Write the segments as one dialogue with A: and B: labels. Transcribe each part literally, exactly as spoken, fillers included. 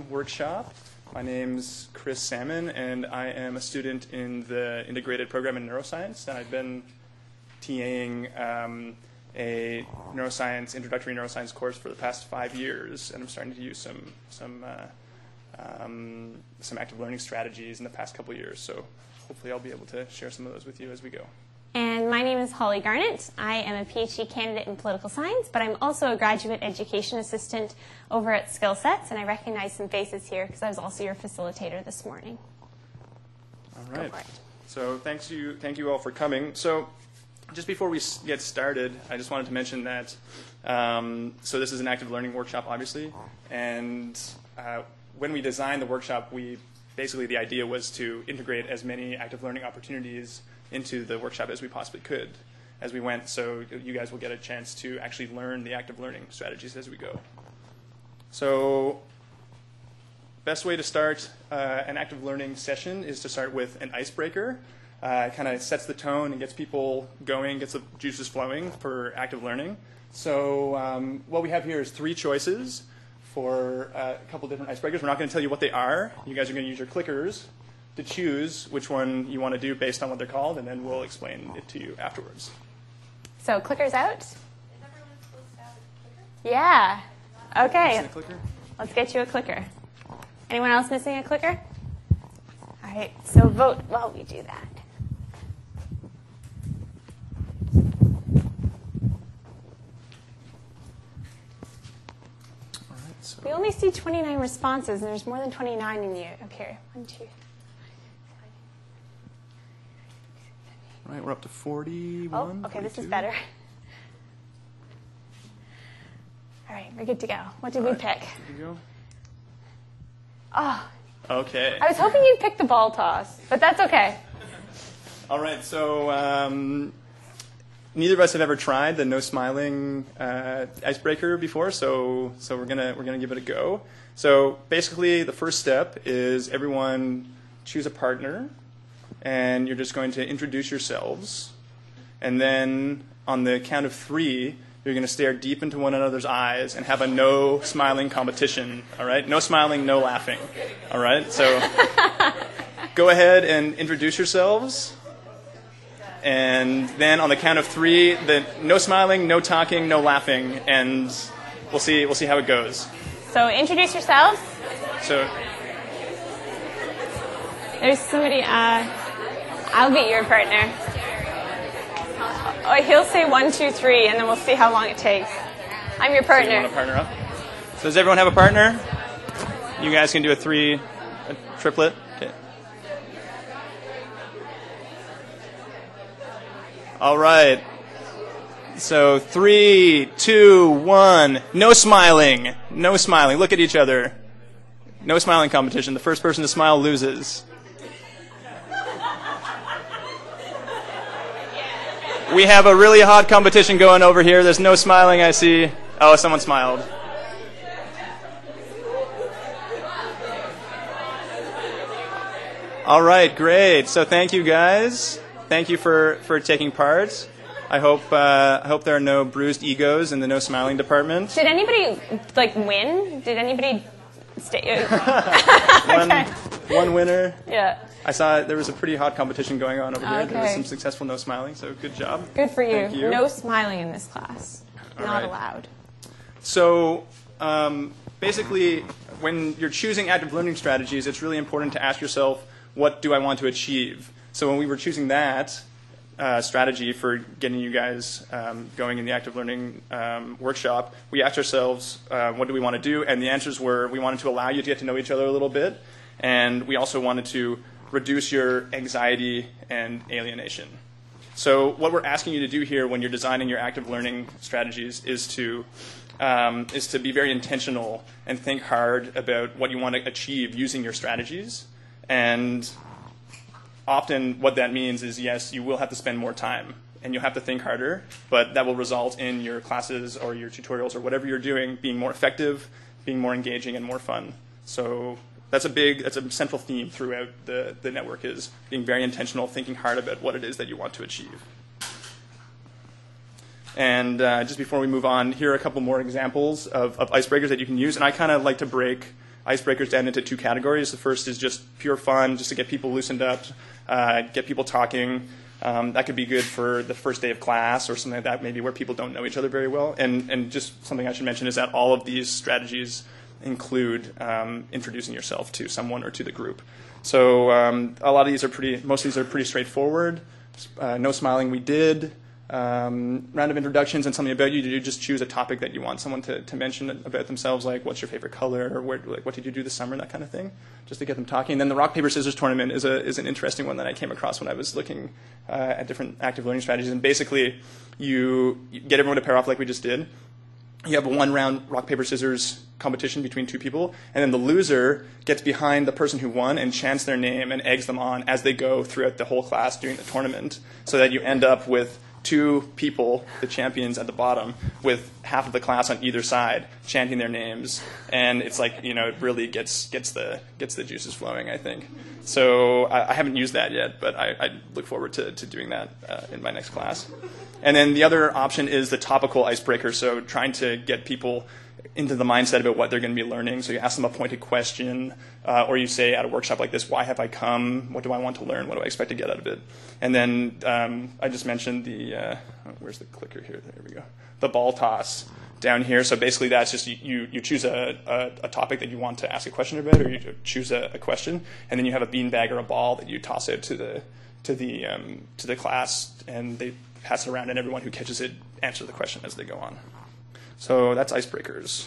A: Learning workshop. My name's Chris Salmon, and I am a student in the integrated program in neuroscience, and I've been TAing um, a neuroscience, introductory neuroscience course for the past five years, and I'm starting to use some some uh, um, some active learning strategies in the past couple of years. So hopefully I'll be able to share some of those with you as we go.
B: And my name is Holly Garnett. I am a PhD candidate in political science, but I'm also a graduate education assistant over at SkillSets, and I recognize some faces here because I was also your facilitator this morning.
A: All right. So thanks you, thank you all for coming. So just before we get started, I just wanted to mention that, um, so this is an active learning workshop, obviously, and uh, when we designed the workshop, we basically the idea was to integrate as many active learning opportunities into the workshop as we possibly could as we went, so you guys will get a chance to actually learn the active learning strategies as we go. So best way to start uh, an active learning session is to start with an icebreaker. Uh, it kind of sets the tone and gets people going, gets the juices flowing for active learning. So um, what we have here is three choices for uh, a couple different icebreakers. We're not going to tell you what they are. You guys are going to use your clickers to choose which one you want to do based on what they're called, and then we'll explain it to you afterwards.
B: So clickers out?
C: Is everyone supposed to have a clicker?
B: Yeah. Okay.
A: Missing a clicker?
B: Let's get you a clicker. Anyone else missing a clicker? All right. So vote while we do that.
A: All right, so
B: We only see twenty-nine responses, and there's more than twenty-nine in you. Up here. One, two.
A: all right, we're up to forty-one.
B: Oh, okay, this is
A: forty-two.
B: better. All right, we're good to go. What did we
A: All right,
B: pick?
A: Here we go.
B: Oh,
A: Okay.
B: I was hoping you'd pick the ball toss, but that's okay.
A: All right, so um, neither of us have ever tried the no smiling uh, icebreaker before, so so we're gonna we're gonna give it a go. So basically, the first step is everyone choose a partner, and you're just going to introduce yourselves, and then on the count of three, you're going to stare deep into one another's eyes and have a no smiling competition. All right, no smiling, no laughing. All right, so go ahead and introduce yourselves. And then on the count of three, the no smiling, no talking, no laughing, and we'll see we'll see how it goes.
B: So introduce yourselves.
A: So
B: There's somebody. Uh, I'll be your partner. Oh, he'll say one, two, three, and then we'll see how long it takes. I'm your
A: you
B: partner.
A: want to partner up? So does everyone have a partner? You guys can do a three, a triplet. Okay. All right. So three, two, one. No smiling. No smiling. Look at each other. No smiling competition. The first person to smile loses. We have a really hot competition going over here. There's no smiling, I see. Oh, someone smiled. All right, great. So thank you, guys. Thank you for, for taking part. I hope uh, I hope there are no bruised egos in the no smiling department.
B: Did anybody like win? Did anybody stay?
A: One, one winner.
B: Yeah.
A: I saw there was a pretty hot competition going on over here. There was
B: Okay.
A: some successful no smiling, so good job.
B: Good for you.
A: Thank you.
B: No smiling in this class.
A: All
B: Not
A: right.
B: allowed.
A: So um, basically, when you're choosing active learning strategies, it's really important to ask yourself, what do I want to achieve? So when we were choosing that uh, strategy for getting you guys um, going in the active learning um, workshop, we asked ourselves, uh, what do we want to do? And the answers were, we wanted to allow you to get to know each other a little bit, and we also wanted to reduce your anxiety and alienation. So what we're asking you to do here when you're designing your active learning strategies is to um, is to be very intentional and think hard about what you want to achieve using your strategies. And often what that means is, yes, you will have to spend more time and you'll have to think harder, but that will result in your classes or your tutorials or whatever you're doing being more effective, being more engaging, and more fun. So that's a big, that's a central theme throughout the, the network, is being very intentional, thinking hard about what it is that you want to achieve. And uh, just before we move on, here are a couple more examples of, of icebreakers that you can use. And I kind of like to break icebreakers down into two categories. The first is just pure fun, just to get people loosened up, uh, get people talking. Um, that could be good for the first day of class or something like that, maybe where people don't know each other very well. And, and just something I should mention is that all of these strategies include um, introducing yourself to someone or to the group. So um, a lot of these are pretty, most of these are pretty straightforward. Uh, no smiling, we did. Um, round of introductions and something about you. You just choose a topic that you want someone to, to mention about themselves, like what's your favorite color, or where, like what did you do this summer, that kind of thing, just to get them talking. And then the rock paper scissors tournament is a is an interesting one that I came across when I was looking uh, at different active learning strategies. And basically, you, you get everyone to pair off like we just did. You have a one round rock paper scissors competition between two people, and then the loser gets behind the person who won and chants their name and eggs them on as they go throughout the whole class during the tournament, so that you end up with two people, the champions at the bottom, with half of the class on either side chanting their names, and it's like, you know, it really gets gets the gets the juices flowing, I think. So I, I haven't used that yet, but I, I look forward to, to doing that uh, in my next class. And then the other option is the topical icebreaker, so trying to get people into the mindset about what they're going to be learning. So you ask them a pointed question, uh, or you say at a workshop like this, why have I come? What do I want to learn? What do I expect to get out of it? And then um, I just mentioned the, uh, oh, where's the clicker here? There we go. The ball toss down here. So basically that's just you, you, you choose a, a, a topic that you want to ask a question about, or you choose a, a question, and then you have a beanbag or a ball that you toss out to the, to the, um, to the class, and they pass it around, and everyone who catches it answers the question as they go on. So that's icebreakers.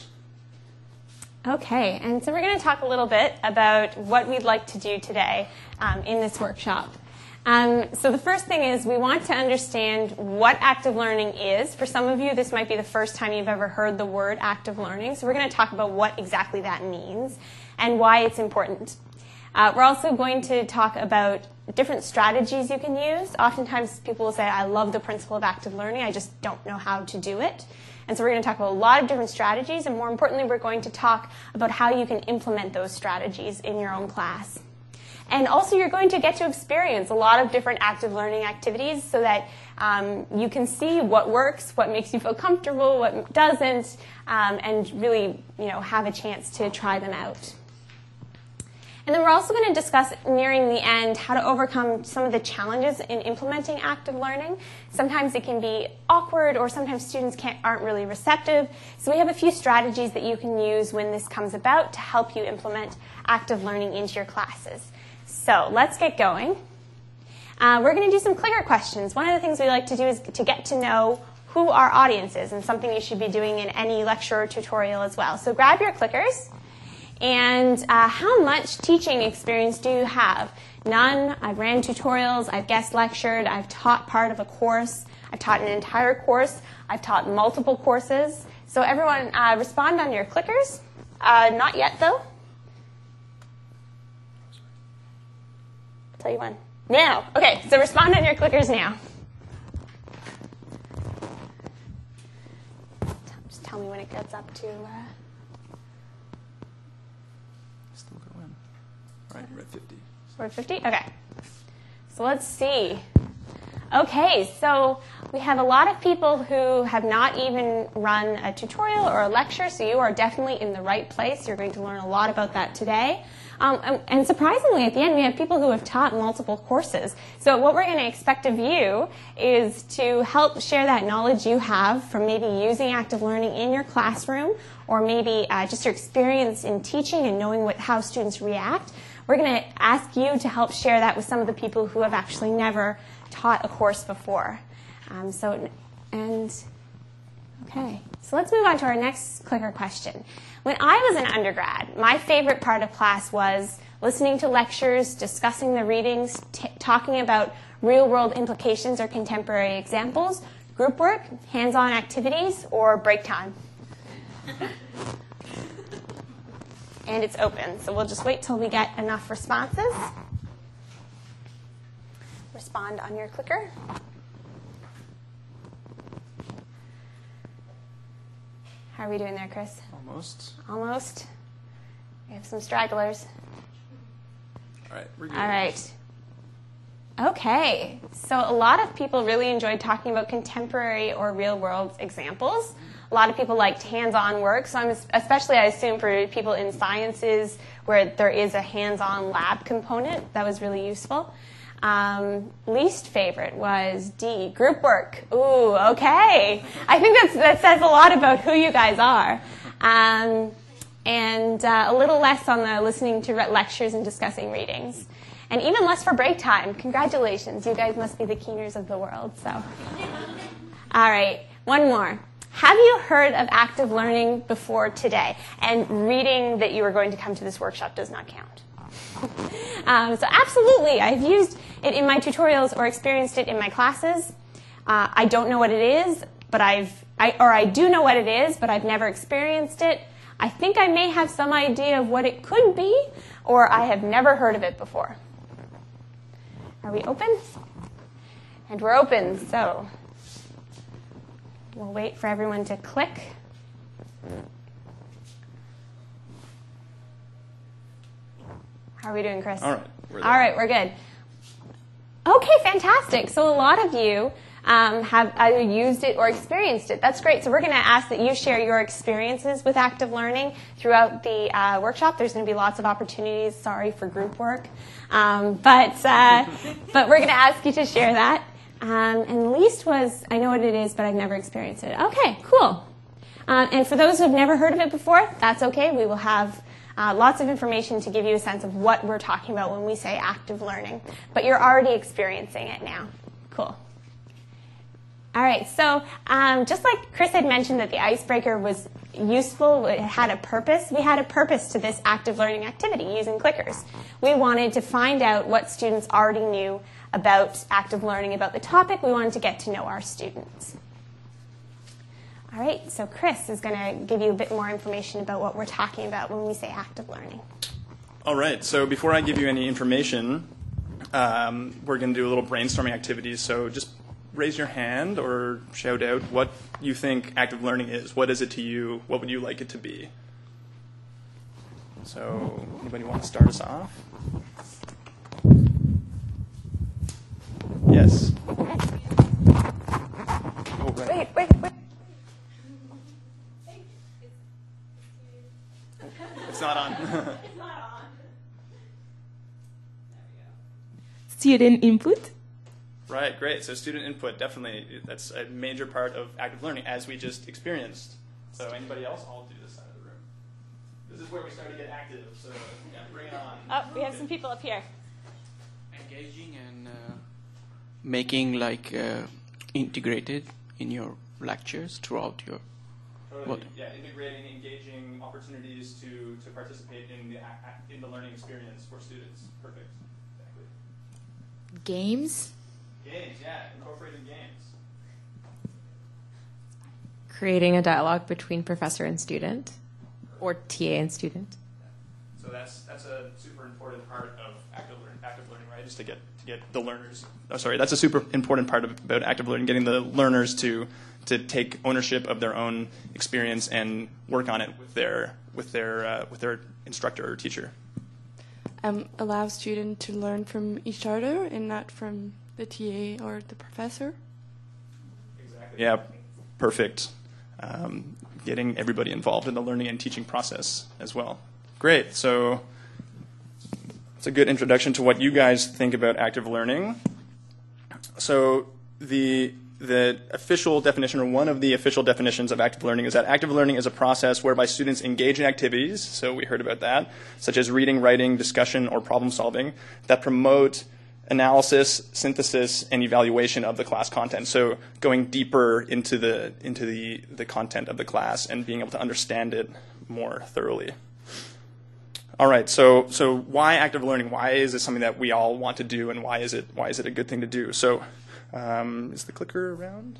B: Okay, and so we're going to talk a little bit about what we'd like to do today um, in this workshop. Um, so the first thing is we want to understand what active learning is. For some of you, this might be the first time you've ever heard the word active learning. So we're going to talk about what exactly that means and why it's important. Uh, we're also going to talk about different strategies you can use. Oftentimes people will say, I love the principle of active learning, I just don't know how to do it. And so we're going to talk about a lot of different strategies, and more importantly, we're going to talk about how you can implement those strategies in your own class. And also, you're going to get to experience a lot of different active learning activities so that um, you can see what works, what makes you feel comfortable, what doesn't, um, and really, you know, have a chance to try them out. And then we're also going to discuss, nearing the end, how to overcome some of the challenges in implementing active learning. Sometimes it can be awkward, or sometimes students can't, aren't really receptive. So we have a few strategies that you can use when this comes about to help you implement active learning into your classes. So let's get going. Uh, we're going to do some clicker questions. One of the things we like to do is to get to know who our audience is, and something you should be doing in any lecture or tutorial as well. So grab your clickers. And uh, how much teaching experience do you have? None. I've ran tutorials, I've guest lectured, I've taught part of a course, I've taught an entire course, I've taught multiple courses. So everyone uh, respond on your clickers. Uh, not yet, though. I'll tell you when. Now. Okay, so respond on your clickers now. Just tell me when it gets up to... Uh,
A: Right, we're at fifty.
B: We're at fifty? Okay. So let's see. Okay, so we have a lot of people who have not even run a tutorial or a lecture, so you are definitely in the right place. You're going to learn a lot about that today. Um, and, and surprisingly, at the end, we have people who have taught multiple courses. So what we're going to expect of you is to help share that knowledge you have from maybe using active learning in your classroom, or maybe uh, just your experience in teaching and knowing what, how students react. We're going to ask you to help share that with some of the people who have actually never taught a course before. Um, so, and, okay. So let's move on to our next clicker question. When I was an undergrad, my favorite part of class was listening to lectures, discussing the readings, t- talking about real-world implications or contemporary examples, group work, hands-on activities, or break time. And it's open, so we'll just wait till we get enough responses. Respond on your clicker. How are we doing there, Chris?
A: Almost.
B: Almost. We have some stragglers.
A: All right, we're good.
B: All right. Okay, so a lot of people really enjoyed talking about contemporary or real-world examples. A lot of people liked hands-on work, so I'm especially, I assume, for people in sciences where there is a hands-on lab component, that was really useful. Um, least favorite was D, group work. Ooh, okay. I think that's, that says a lot about who you guys are. Um, and uh, a little less on the listening to lectures and discussing readings. And even less for break time. Congratulations, you guys must be the keeners of the world. So, all right, one more. Have you heard of active learning before today? And reading that you are going to come to this workshop does not count. um, so absolutely, I've used it in my tutorials or experienced it in my classes. Uh, I don't know what it is, but I've, I, or I do know what it is, but I've never experienced it. I think I may have some idea of what it could be, or I have never heard of it before. Are we open? And we're open, so we'll wait for everyone to click. How are we doing, Chris?
A: All right. We're there.
B: All right, we're good. Okay, fantastic. So a lot of you um, have either used it or experienced it. That's great. So we're going to ask that you share your experiences with active learning throughout the uh, workshop. There's going to be lots of opportunities. Sorry for group work. Um, but, uh, but we're going to ask you to share that. Um, and least was, I know what it is, but I've never experienced it. Okay, cool. Um, and for those who have never heard of it before, that's okay. We will have uh, lots of information to give you a sense of what we're talking about when we say active learning. But you're already experiencing it now. Cool. All right, so um, just like Chris had mentioned that the icebreaker was useful, it had a purpose, we had a purpose to this active learning activity using clickers. We wanted to find out what students already knew about active learning, about the topic. We wanted to get to know our students. All right, so Chris is going to give you a bit more information about what we're talking about when we say active learning.
A: All right, so before I give you any information, um, we're going to do a little brainstorming activities. So just raise your hand or shout out what you think active learning is. What is it to you? What would you like it to be? So anybody want to start us off? Yes. Oh, right.
B: Wait, wait, wait.
A: It's not on.
D: Student input.
A: Right, great. So student input, definitely, that's a major part of active learning, as we just experienced. So anybody else? I'll do this side of the room. This is where we start to get active, so yeah, bring it on.
B: Oh, we have some people up here.
E: Engaging and uh, making like uh, integrated in your lectures throughout your
A: Totally.
E: what?
A: Yeah, integrating, engaging opportunities to, to participate in the ac- in the learning experience for students. Perfect. Exactly.
D: Games.
A: Games, yeah, incorporating games.
F: Creating a dialogue between professor and student, or T A and student.
A: So that's that's a super important part of active learning, active learning, right? Just to get to get the learners. Oh, sorry, that's a super important part of, about active learning, getting the learners to to take ownership of their own experience and work on it with their with their uh, with their instructor or teacher.
G: Um, allow students to learn from each other and not from the T A or the professor.
A: Exactly. Yeah, perfect. Um, getting everybody involved in the learning and teaching process as well. Great. So it's a good introduction to what you guys think about active learning. So the the official definition, or one of the official definitions of active learning, is that active learning is a process whereby students engage in activities, so we heard about that, such as reading, writing, discussion, or problem solving, that promote analysis, synthesis, and evaluation of the class content. So going deeper into the into the, the content of the class and being able to understand it more thoroughly. All right, so so why active learning? Why is it something that we all want to do, and why is it why is it a good thing to do? So um, is the clicker around?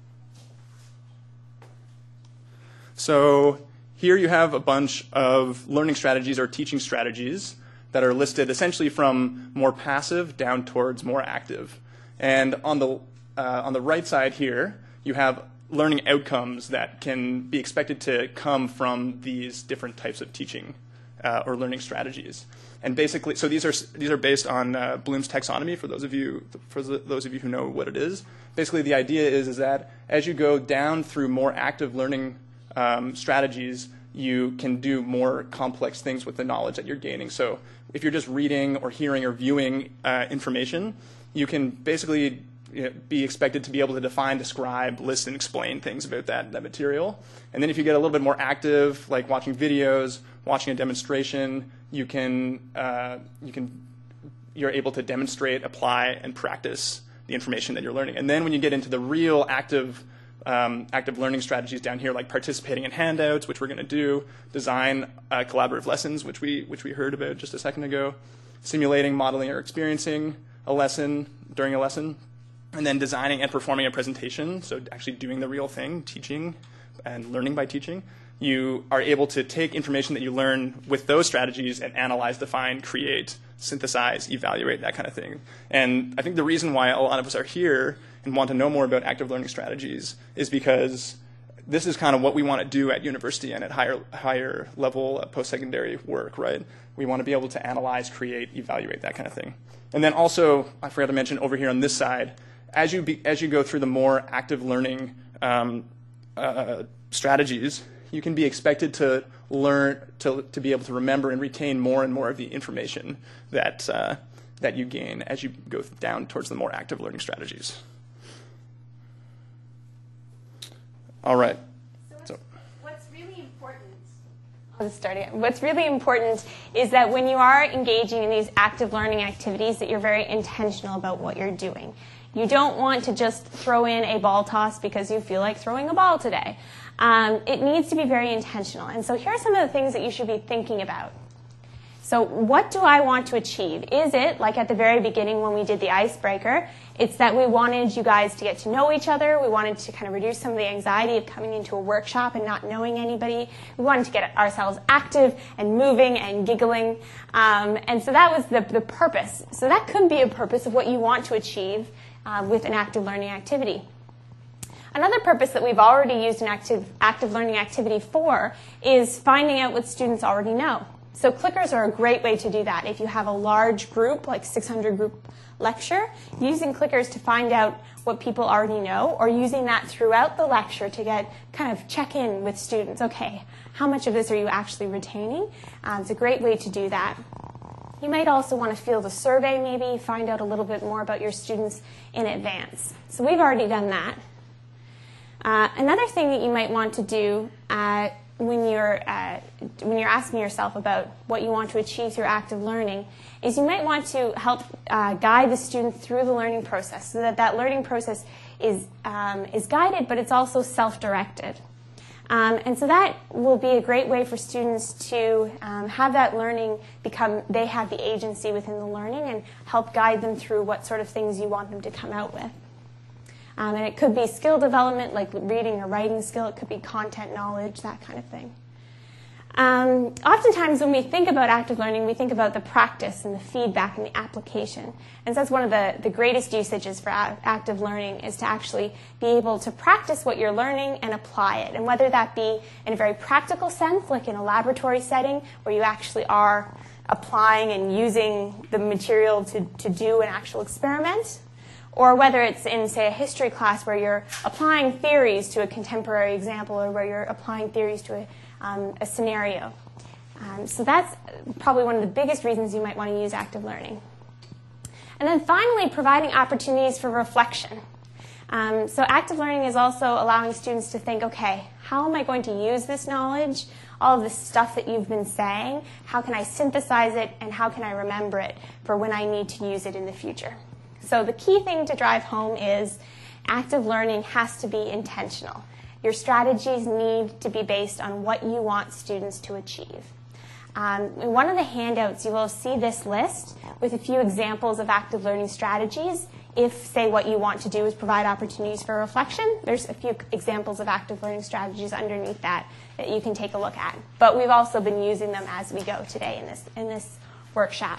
A: So here you have a bunch of learning strategies or teaching strategies that are listed essentially from more passive down towards more active. And on the uh, on the right side here, you have learning outcomes that can be expected to come from these different types of teaching uh, or learning strategies. And basically, so these are these are based on uh, Bloom's taxonomy. For those of you for those of you who know what it is, basically the idea is is that as you go down through more active learning um, strategies, you can do more complex things with the knowledge that you're gaining. So if you're just reading or hearing or viewing uh, information, you can basically you know, be expected to be able to define, describe, list, and explain things about that, that material. And then if you get a little bit more active, like watching videos, watching a demonstration, you can, uh, you can, you're able to demonstrate, apply, and practice the information that you're learning. And then when you get into the real active Um, active learning strategies down here, like participating in handouts, which we're going to do, design uh, collaborative lessons, which we which we heard about just a second ago, simulating, modeling, or experiencing a lesson during a lesson, and then designing and performing a presentation, so actually doing the real thing, teaching and learning by teaching. You are able to take information that you learn with those strategies and analyze, define, create, synthesize, evaluate, that kind of thing. And I think the reason why a lot of us are here and want to know more about active learning strategies is because this is kind of what we want to do at university and at higher higher level uh, post-secondary work, right? We want to be able to analyze, create, evaluate, that kind of thing. And then also, I forgot to mention over here on this side, as you be, as you go through the more active learning um, uh, strategies, you can be expected to learn, to, to be able to remember and retain more and more of the information that, uh, that you gain as you go down towards the more active learning strategies. All right.
B: So what's really important, I'll just start again. What's really important is that when you are engaging in these active learning activities, that you're very intentional about what you're doing. You don't want to just throw in a ball toss because you feel like throwing a ball today. Um, it needs to be very intentional. And so here are some of the things that you should be thinking about. So what do I want to achieve? Is it, like at the very beginning when we did the icebreaker, it's that we wanted you guys to get to know each other. We wanted to kind of reduce some of the anxiety of coming into a workshop and not knowing anybody. We wanted to get ourselves active and moving and giggling. Um, and so that was the, the purpose. So that could be a purpose of what you want to achieve uh, with an active learning activity. Another purpose that we've already used an active, active learning activity for is finding out what students already know. So clickers are a great way to do that. If you have a large group, like six hundred group lecture, using clickers to find out what people already know, or using that throughout the lecture to get kind of check in with students. Okay, how much of this are you actually retaining? Um, it's a great way to do that. You might also want to field a survey, maybe find out a little bit more about your students in advance. So we've already done that. Uh, another thing that you might want to do uh, when you're uh, when you're asking yourself about what you want to achieve through active learning is you might want to help uh, guide the student through the learning process so that that learning process is um, is guided, but it's also self-directed. Um, and so that will be a great way for students to um, have that learning become, they have the agency within the learning and help guide them through what sort of things you want them to come out with. Um, and it could be skill development, like reading or writing skill. It could be content knowledge, that kind of thing. Um, oftentimes when we think about active learning, we think about the practice and the feedback and the application. And so that's one of the, the greatest usages for a- active learning is to actually be able to practice what you're learning and apply it. And whether that be in a very practical sense, like in a laboratory setting, where you actually are applying and using the material to, to do an actual experiment, or whether it's in, say, a history class where you're applying theories to a contemporary example or where you're applying theories to a, um, a scenario. Um, so that's probably one of the biggest reasons you might want to use active learning. And then finally, providing opportunities for reflection. Um, so active learning is also allowing students to think, okay, how am I going to use this knowledge, all of this stuff that you've been saying? How can I synthesize it, and how can I remember it for when I need to use it in the future? So the key thing to drive home is active learning has to be intentional. Your strategies need to be based on what you want students to achieve. Um, in one of the handouts, you will see this list with a few examples of active learning strategies. If, say, what you want to do is provide opportunities for reflection, there's a few examples of active learning strategies underneath that that you can take a look at. But we've also been using them as we go today in this, in this workshop.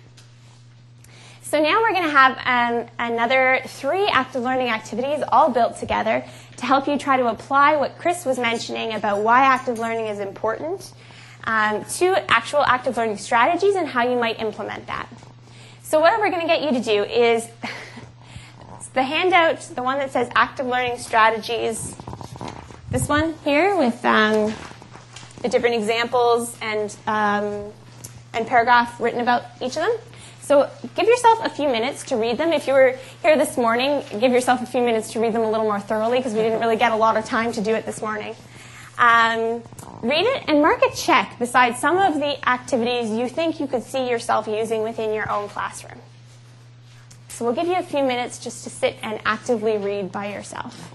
B: So now we're going to have um, another three active learning activities all built together to help you try to apply what Chris was mentioning about why active learning is important um, two actual active learning strategies and how you might implement that. So what we're going to get you to do is the handout, the one that says active learning strategies, this one here with um, the different examples and, um, and paragraph written about each of them. So give yourself a few minutes to read them. If you were here this morning, give yourself a few minutes to read them a little more thoroughly because we didn't really get a lot of time to do it this morning. Um, read it and mark a check beside some of the activities you think you could see yourself using within your own classroom. So we'll give you a few minutes just to sit and actively read by yourself.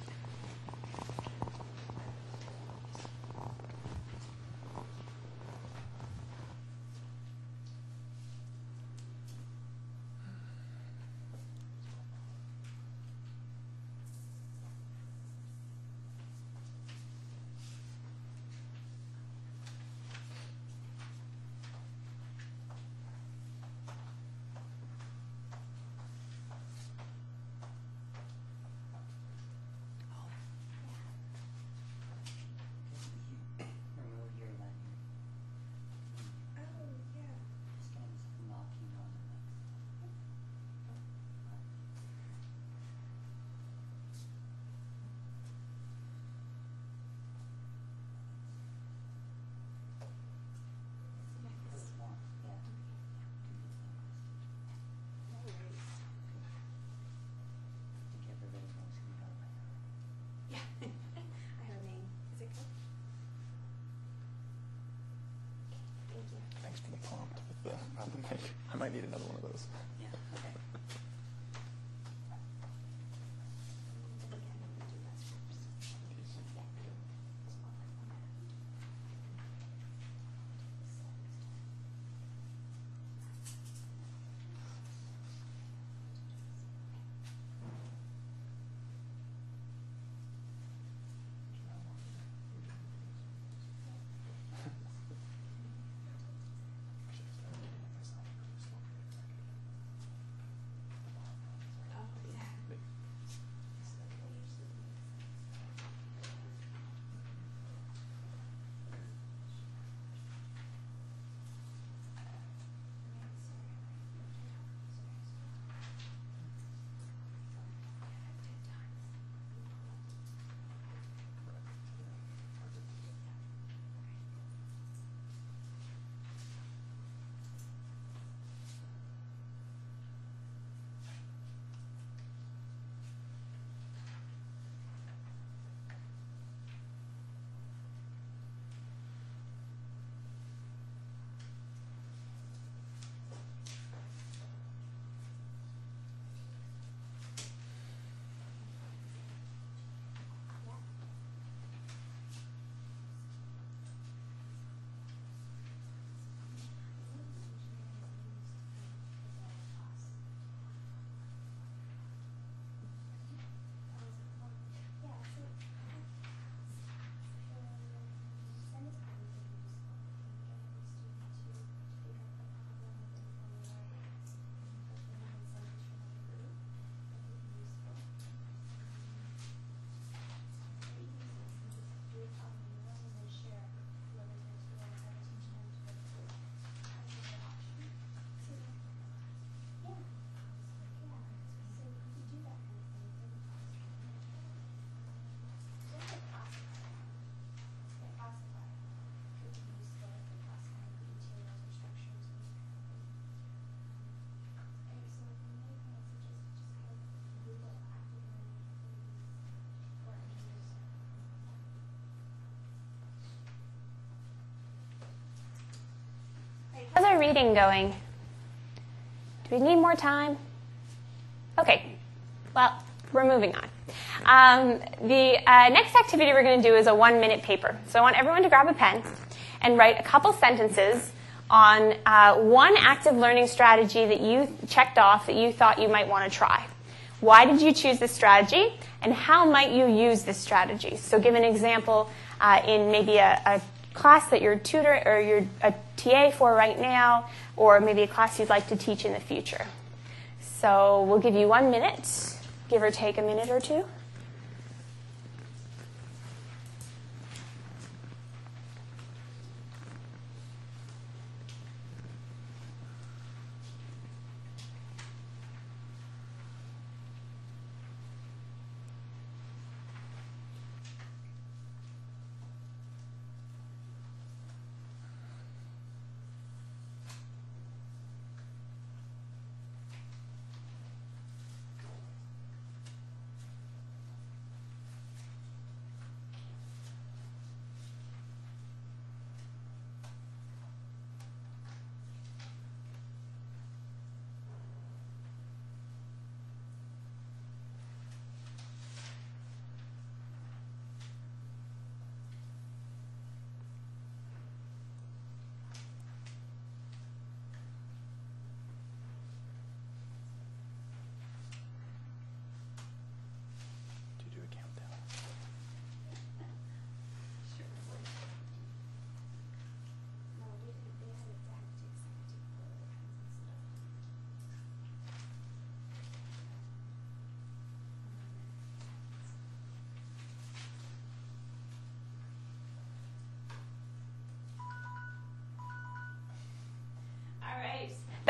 A: Thanks for the prompt with the, about the mic. I might need another one of those.
H: Yeah, okay.
B: How's our reading going? Do we need more time? Okay, well, we're moving on. Um, the uh, next activity we're going to do is a one-minute paper. So I want everyone to grab a pen and write a couple sentences on uh, one active learning strategy that you checked off that you thought you might want to try. Why did you choose this strategy, and how might you use this strategy? So give an example uh, in maybe a, a class that you're a tutor or you're a T A for right now, or maybe a class you'd like to teach in the future. So we'll give you one minute, give or take a minute or two.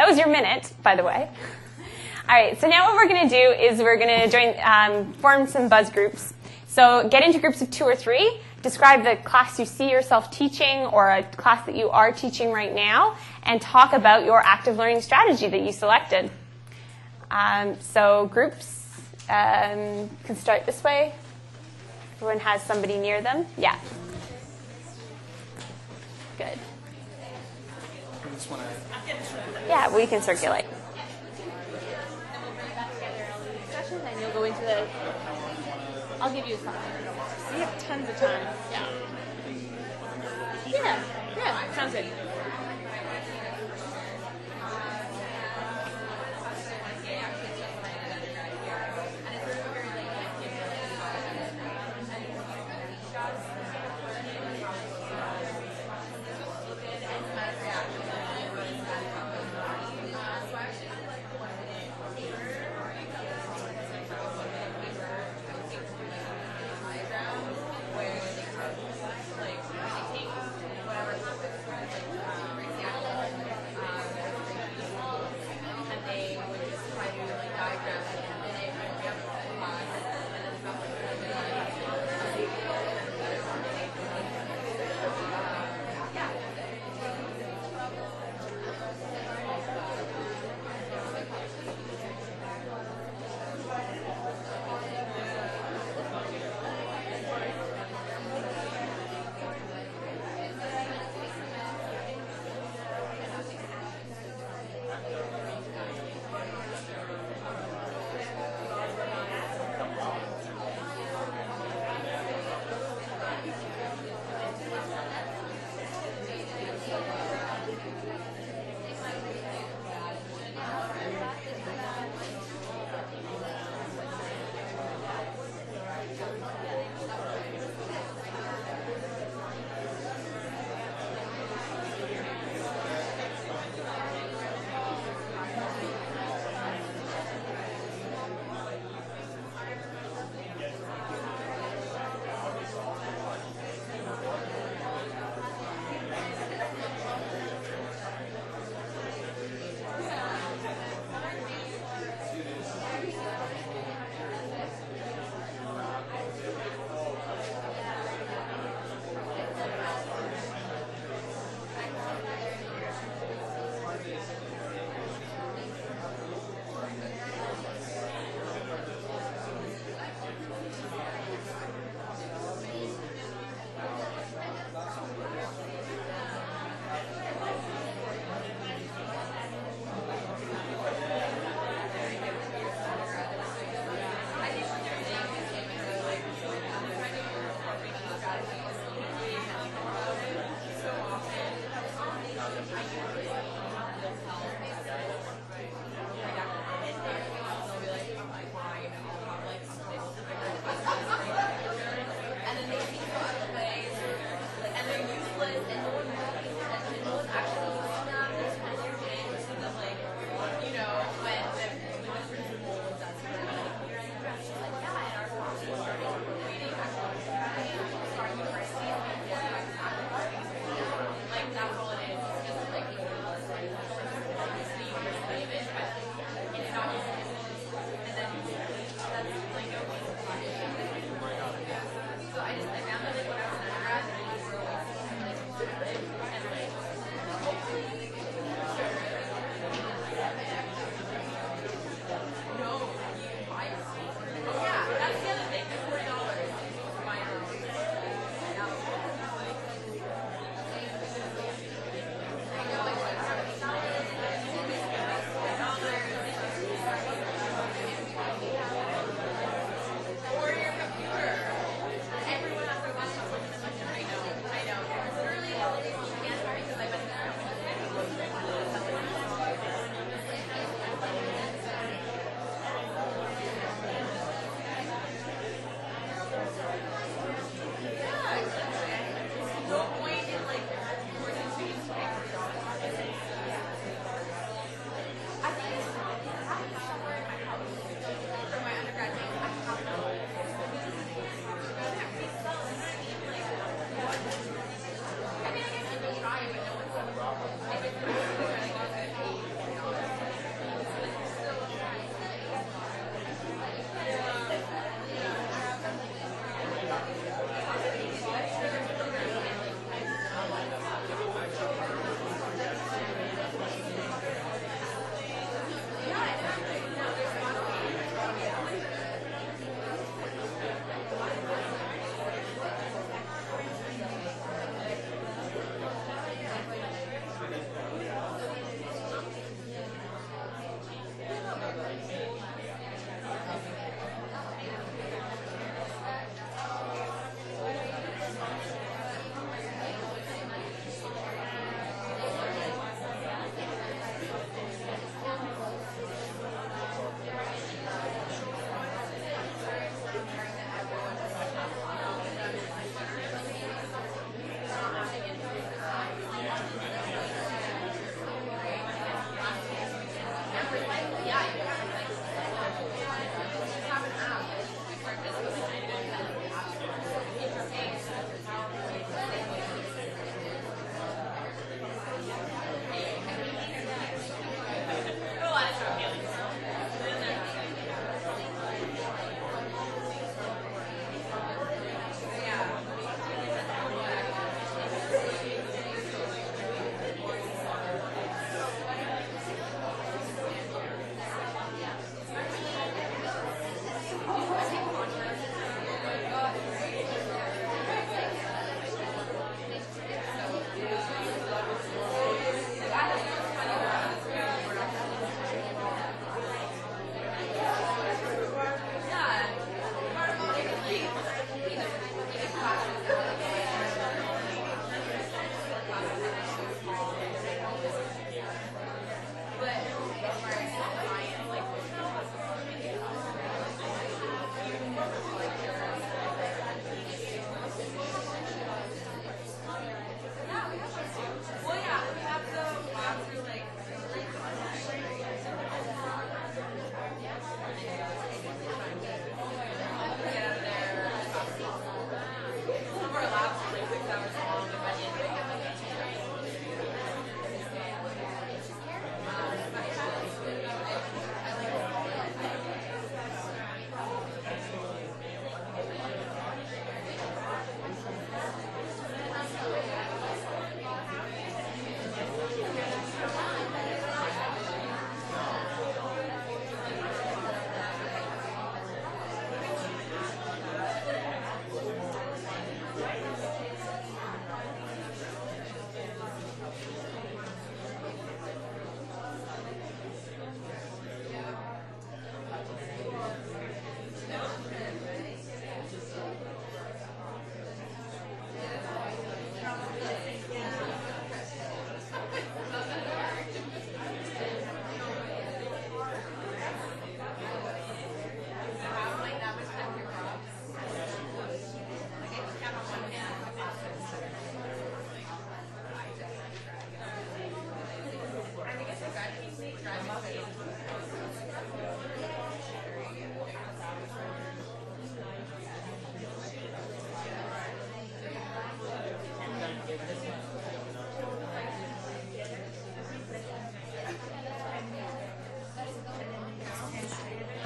B: that was your minute, by the way. All right, so now what we're going to do is we're going to join, um, form some buzz groups. So get into groups of two or three, describe the class you see yourself teaching or a class that you are teaching right now, and talk about your active learning strategy that you selected. Um, so groups um, can start this way. Everyone has somebody near them? Yeah. Good. Yeah, we can circulate.
C: And you'll go into the. I'll give you some. We have tons of time. Yeah. Yeah. Yeah. Sounds good.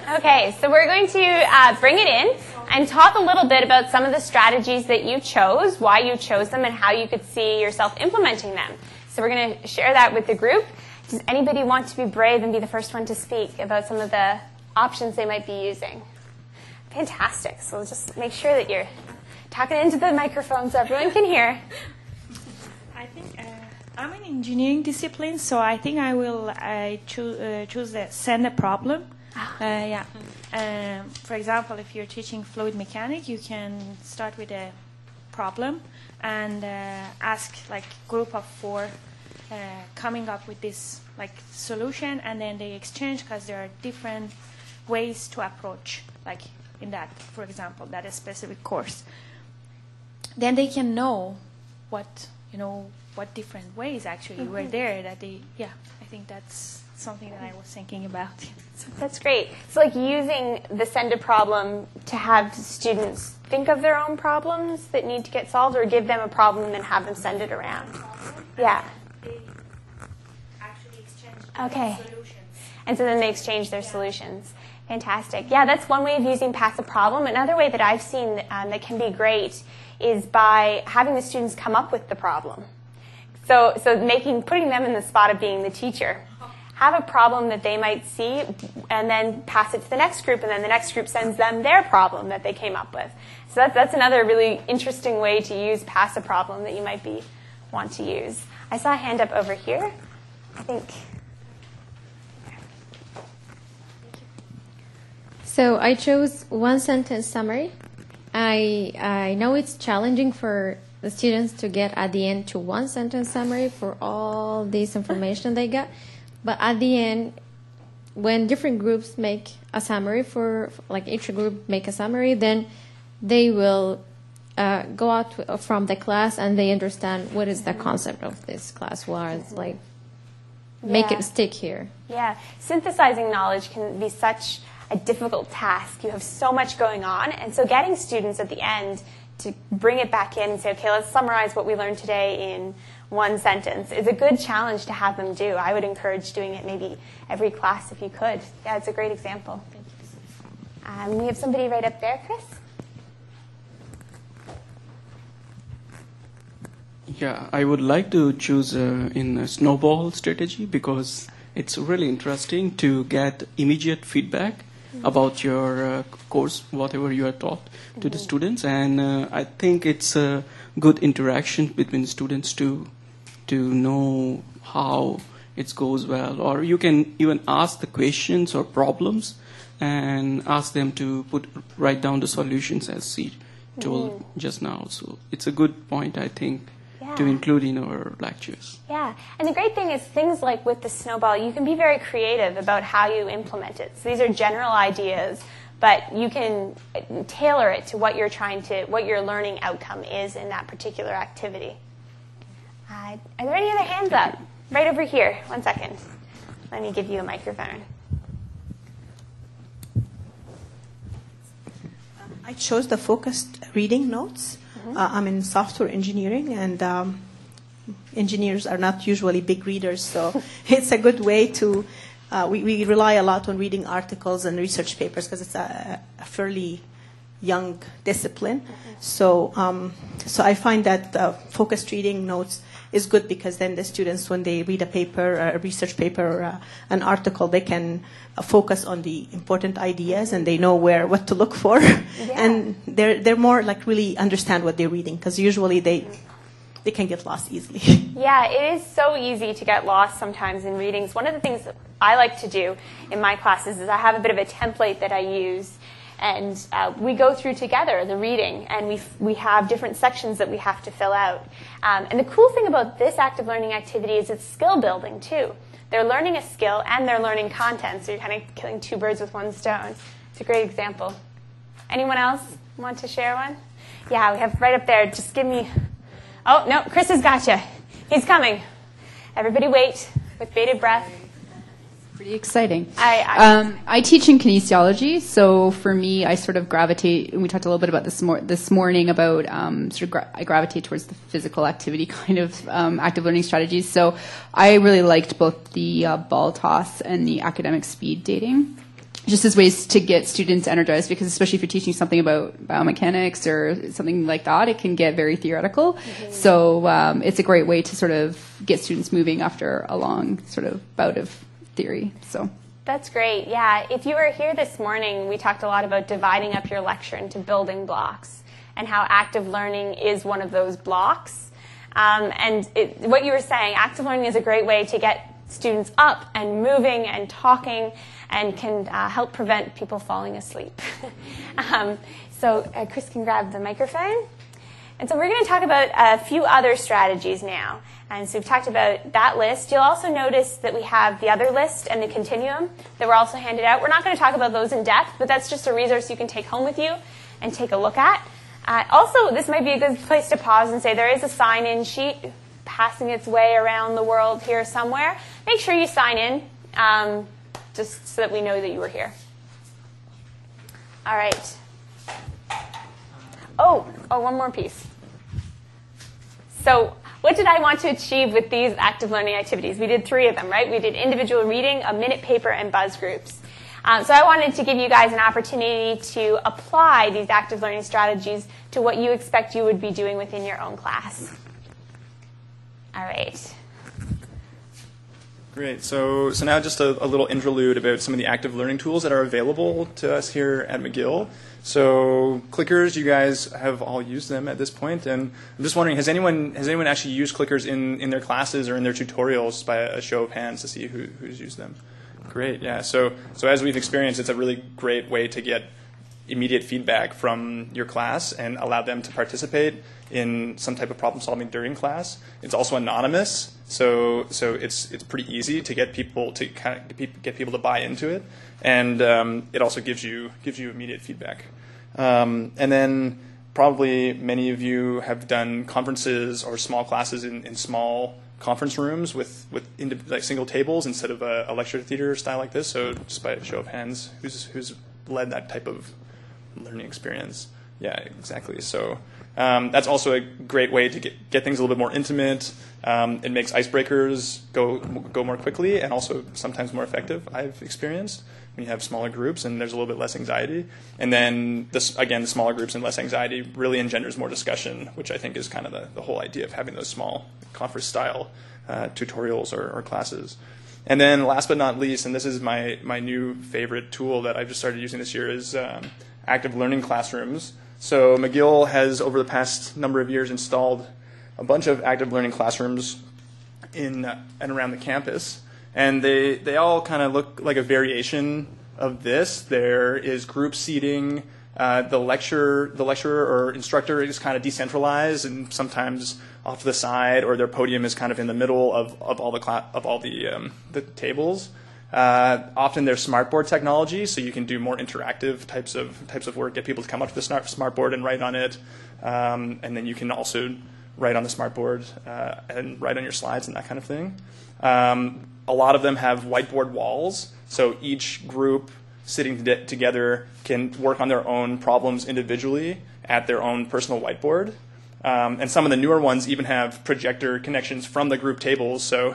B: Okay, so we're going to uh, bring it in and talk a little bit about some of the strategies that you chose, why you chose them, and how you could see yourself implementing them. So we're going to share that with the group. Does anybody want to be brave and be the first one to speak about some of the options they might be using? Fantastic. So just make sure that you're talking into the microphone so everyone can hear.
H: I think uh, I'm an engineering discipline, so I think I will uh, choo- uh, choose the send a problem. Uh, yeah. Um, for example, if you're teaching fluid mechanics, you can start with a problem and uh, ask like group of four uh, coming up with this like solution, and then they exchange because there are different ways to approach like in that, for example, that a specific course. Then they can know what you know what different ways actually
B: Mm-hmm.
H: were there that they yeah I think that's something that I was thinking about.
B: That's great. So like using the send a problem to have students think of their own problems that need to get solved, or give them a problem and then have them send it around. Yeah.
H: They actually exchange
B: Okay.
H: solutions.
B: And so then they exchange their solutions. Fantastic. Yeah, that's one way of using pass a problem. Another way that I've seen um, that can be great is by having the students come up with the problem. So, so making, putting them in the spot of being the teacher. Have a problem that they might see, and then pass it to the next group, and then the next group sends them their problem that they came up with. So that's, that's another really interesting way to use pass a problem that you might be want to use. I saw a hand up over here. I think.
F: So I chose one sentence summary. I I know it's challenging for the students to get at the end to one sentence summary for all this information they got. But at the end, when different groups make a summary for, like each group make a summary, then they will uh, go out to, from the class and they understand what is the concept of this class was, like make
B: Yeah.
F: it stick here.
B: Yeah, synthesizing knowledge can be such a difficult task. You have so much going on, and so getting students at the end to bring it back in and say, okay, let's summarize what we learned today in one sentence is a good challenge to have them do. I would encourage doing it maybe every class if you could. Yeah, it's a great example. Um, we have somebody right up there, Chris.
E: Yeah, I would like to choose uh, in a snowball strategy because it's really interesting to get immediate feedback mm-hmm. about your uh, course, whatever you are taught mm-hmm. to the students, and uh, I think it's a good interaction between students to to know how it goes well, or you can even ask the questions or problems and ask them to put write down the solutions as she told mm-hmm. just now. So it's a good point, I think. Yeah. To include in our lectures.
B: Yeah, and the great thing is things like with the snowball, you can be very creative about how you implement it. So these are general ideas, but you can tailor it to what you're trying to, what your learning outcome is in that particular activity. Uh, are there any other hands up? Right over here. One second. Let me give you a microphone.
I: I chose the focused reading notes. Uh, I'm in software engineering, and um, engineers are not usually big readers, so it's a good way to. Uh, we, we rely a lot on reading articles and research papers because it's a, a fairly young discipline. Mm-hmm. So, um, so I find that uh, focused reading notes is good because then the students, when they read a paper, a research paper, or a, an article, they can uh, focus on the important ideas and they know where what to look for, yeah. and they're they're more like really understand what they're reading because usually they they can get lost easily.
B: Yeah, it is so easy to get lost sometimes in readings. One of the things that I like to do in my classes is I have a bit of a template that I use. And uh, we go through together the reading, and we f- we have different sections that we have to fill out. Um, and the cool thing about this active learning activity is it's skill building too. They're learning a skill and they're learning content, so you're kind of killing two birds with one stone. It's a great example. Anyone else want to share one? Yeah, we have right up there. Just give me. Oh no, Chris has got you. He's coming. Everybody wait with bated breath.
J: Pretty exciting.
B: I, I,
J: um, I teach in kinesiology, so for me, I sort of gravitate. And we talked a little bit about this mor- this morning about um, sort of gra- I gravitate towards the physical activity kind of um, active learning strategies. So I really liked both the uh, ball toss and the academic speed dating. just as ways to get students energized, because especially if you're teaching something about biomechanics or something like that, it can get very theoretical. Mm-hmm. So um, it's a great way to sort of get students moving after a long sort of bout of theory. So
B: that's great. Yeah, if you were here this morning, we talked a lot about dividing up your lecture into building blocks and how active learning is one of those blocks. Um, and it, what you were saying, active learning is a great way to get students up and moving and talking, and can uh, help prevent people falling asleep. um, so uh, Chris can grab the microphone. And so we're going to talk about a few other strategies now. And so we've talked about that list. You'll also notice that we have the other list and the continuum that were also handed out. We're not going to talk about those in depth, but that's just a resource you can take home with you and take a look at. Uh, also, this might be a good place to pause and say there is a sign-in sheet passing its way around the world here somewhere. Make sure you sign in, um, just so that we know that you were here. All right. Oh, oh, one more piece. So what did I want to achieve with these active learning activities? We did three of them, right? We did individual reading, a minute paper, and buzz groups. Um, so I wanted to give you guys an opportunity to apply these active learning strategies to what you expect you would be doing within your own class. All right.
A: Great. So, so now just a, a little interlude about some of the active learning tools that are available to us here at McGill. So clickers, you guys have all used them at this point, and I'm just wondering, has anyone has anyone actually used clickers in, in their classes or in their tutorials by a show of hands to see who, who's used them? Great. Yeah. So so as we've experienced, it's a really great way to get immediate feedback from your class and allow them to participate in some type of problem solving during class. It's also anonymous, so so it's it's pretty easy to get people to kind of get people to buy into it, and um, it also gives you gives you immediate feedback. Um, and then probably many of you have done conferences or small classes in, in small conference rooms with with indiv- like single tables instead of a, a lecture theater style like this. So just by a show of hands, who's who's led that type of learning experience? Yeah, exactly. So um, that's also a great way to get, get things a little bit more intimate. Um, it makes icebreakers go go more quickly and also sometimes more effective, I've experienced, when you have smaller groups and there's a little bit less anxiety. And then, this, again, the smaller groups and less anxiety really engenders more discussion, which I think is kind of the, the whole idea of having those small conference-style uh, tutorials or, or classes. And then last but not least, and this is my, my new favorite tool that I've just started using this year, is um, active learning classrooms. So McGill has, over the past number of years, installed a bunch of active learning classrooms in uh, and around the campus. And they, they all kind of look like a variation of this. There is group seating. Uh, the lecture, the lecturer or instructor is kind of decentralized and sometimes off to the side, or their podium is kind of in the middle of, of all the cla- of all the um, the tables. Uh, often there's smartboard technology, so you can do more interactive types of types of work. Get people to come up to the smart smartboard and write on it, um, and then you can also write on the smartboard uh, and write on your slides and that kind of thing. Um, a lot of them have whiteboard walls, so each group sitting t- together can work on their own problems individually at their own personal whiteboard. Um, and some of the newer ones even have projector connections from the group tables. So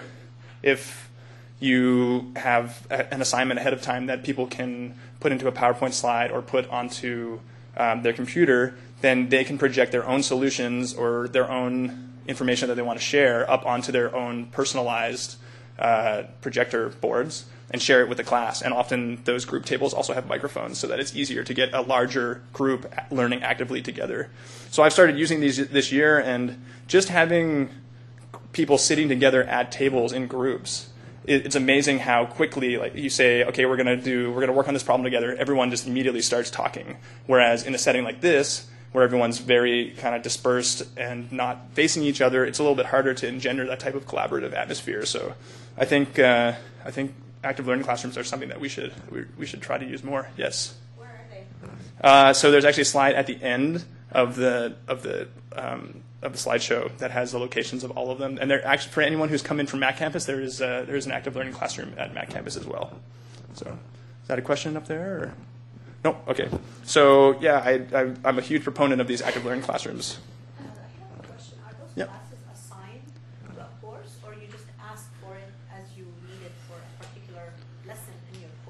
A: if you have a, an assignment ahead of time that people can put into a PowerPoint slide or put onto um, their computer, then they can project their own solutions or their own information that they want to share up onto their own personalized uh, projector boards and share it with the class. And often those group tables also have microphones so that it's easier to get a larger group learning actively together. So I've started using these this year, and just having people sitting together at tables in groups, it, it's amazing how quickly, like, you say, okay, we're going to do, we're going to work on this problem together. Everyone just immediately starts talking. Whereas in a setting like this, where everyone's very kind of dispersed and not facing each other, it's a little bit harder to engender that type of collaborative atmosphere. So I think uh, I think active learning classrooms are something that we should we, we should try to use more. Yes.
C: Where are they?
A: Uh, so there's actually a slide at the end of the of the um, of the slideshow that has the locations of all of them. And they're actually, for anyone who's come in from Mac Campus, there is uh, there is an active learning classroom at Mac Campus as well. So is that a question up there? Or? No. Okay. So yeah, I, I I'm a huge proponent of these active learning classrooms.
K: Uh, I have a question. Are those
A: Yep.
K: classes assigned to a course, or you just ask for it as you need it for a particular lesson in your course?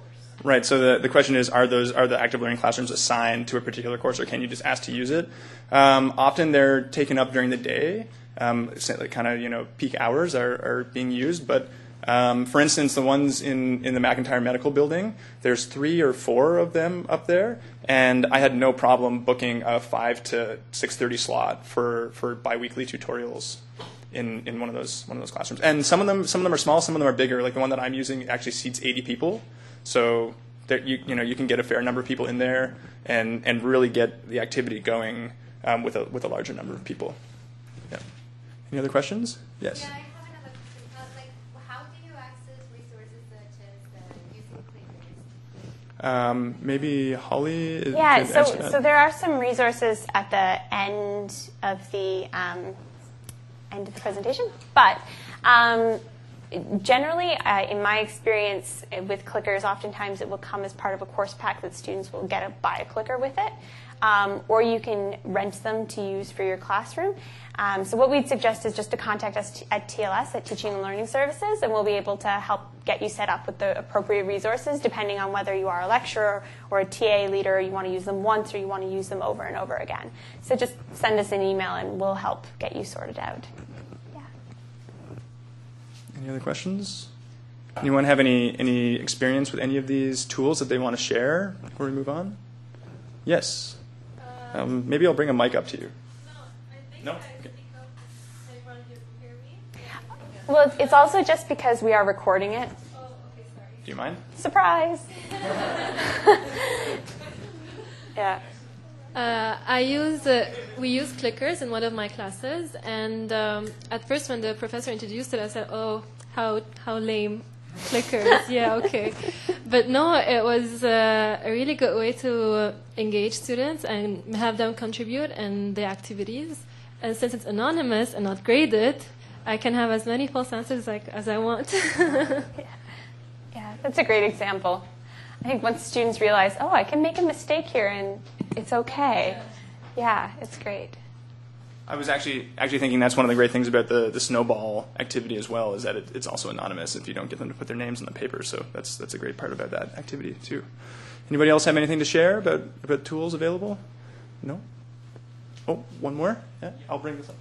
A: Right. So the, the question is, are those are the active learning classrooms assigned to a particular course, or can you just ask to use it? Um, often they're taken up during the day. Um, kind of you know peak hours are, are being used. But um, for instance, the ones in, in the McIntyre Medical Building, there's three or four of them up there, and I had no problem booking a five to six thirty slot for for biweekly tutorials in, in one of those one of those classrooms. And some of them some of them are small, some of them are bigger. Like the one that I'm using actually seats eighty people. So there, you you know you can get a fair number of people in there and, and really get the activity going um, with a with a larger number of people. Yeah. Any other questions? Yes.
K: Yeah, I have another question. Uh, like, how do you access resources such as uh, using clickers?
A: Um, maybe Holly. Is,
B: Yeah,
A: could
B: so
A: answer that.
B: so there are some resources at the end of the um, end of the presentation, but um, generally, uh, in my experience uh, with clickers, oftentimes it will come as part of a course pack that students will get a buy a clicker with it, um, or you can rent them to use for your classroom. Um, so what we'd suggest is just to contact us t- at T L S, at Teaching and Learning Services, and we'll be able to help get you set up with the appropriate resources, depending on whether you are a lecturer or a T A leader, you want to use them once or you want to use them over and over again. So just send us an email and we'll help get you sorted out. Yeah.
A: Any other questions? Anyone have any any experience with any of these tools that they want to share before we move on? Yes. Um, maybe I'll bring a mic up to you. No? Okay.
B: Well, it's also just because we are recording it.
A: Do you mind?
B: Surprise! Yeah.
L: Uh, I use uh, we use clickers in one of my classes, and um, at first when the professor introduced it, I said, "Oh, how how lame, clickers." Yeah, okay. But no, it was uh, a really good way to engage students and have them contribute in the activities. And since it's anonymous and not graded, I can have as many false answers like as I want.
B: Yeah. Yeah, that's a great example. I think once students realize, oh, I can make a mistake here and it's okay. Yeah, it's great.
A: I was actually actually thinking that's one of the great things about the, the snowball activity as well, is that it, it's also anonymous if you don't get them to put their names on the paper. So that's that's a great part about that activity too. Anybody else have anything to share about, about tools available? No? Oh, one more? Yeah, I'll bring this up.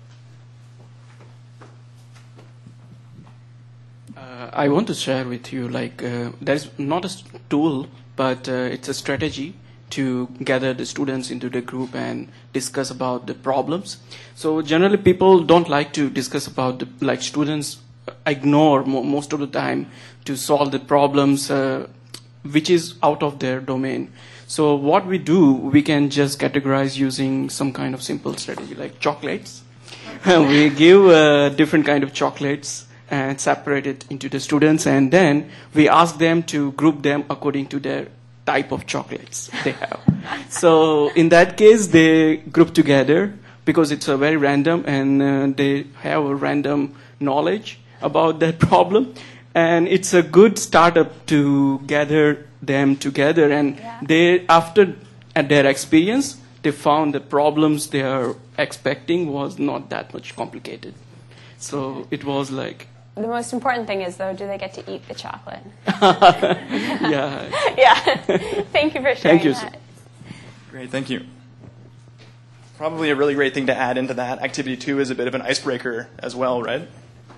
E: Uh, I want to share with you, like, uh, there's not a s- tool, but uh, it's a strategy to gather the students into the group and discuss about the problems. So generally people don't like to discuss about, the, like students ignore mo- most of the time to solve the problems uh, which is out of their domain. So what we do, we can just categorize using some kind of simple strategy like chocolates. We give uh, different kind of chocolates and separate it into the students, and then we ask them to group them according to their type of chocolates they have. So in that case, they group together because it's a very random, and uh, they have a random knowledge about that problem. And it's a good startup to gather them together. And yeah. they, after at their experience, they found the problems they are expecting was not that much complicated. So it was like...
B: The most important thing is, though, do they get to eat the chocolate?
E: Yeah.
B: Yeah. Thank you for sharing
E: Thank you.
B: that.
A: Great, thank you. Probably a really great thing to add into that activity, too, is a bit of an icebreaker as well, right?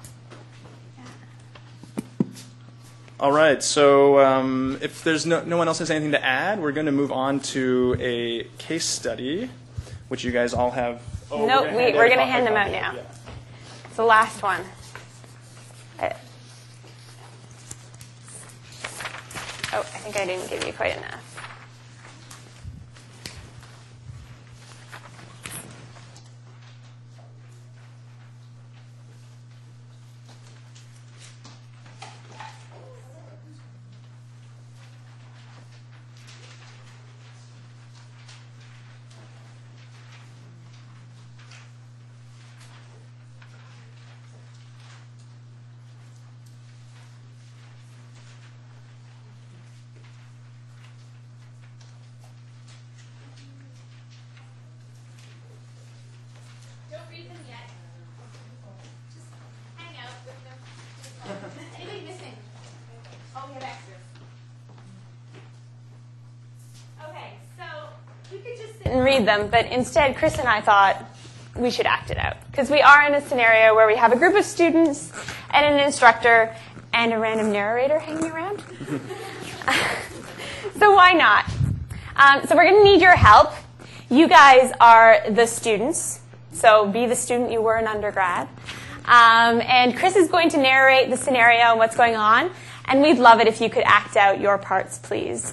A: All right, so um, if there's no, no one else has anything to add, we're going to move on to a case study, which you guys all have. Oh,
B: no,
A: we're
B: we're going to
A: hand
B: hand them out now. Yeah. It's the last one. Uh, oh, I think I didn't give you quite enough. read them, but instead Chris and I thought we should act it out. Because we are in a scenario where we have a group of students and an instructor and a random narrator hanging around. So why not? Um, so we're going to need your help. You guys are the students, so be the student you were in undergrad. Um, and Chris is going to narrate the scenario and what's going on, and we'd love it if you could act out your parts, please.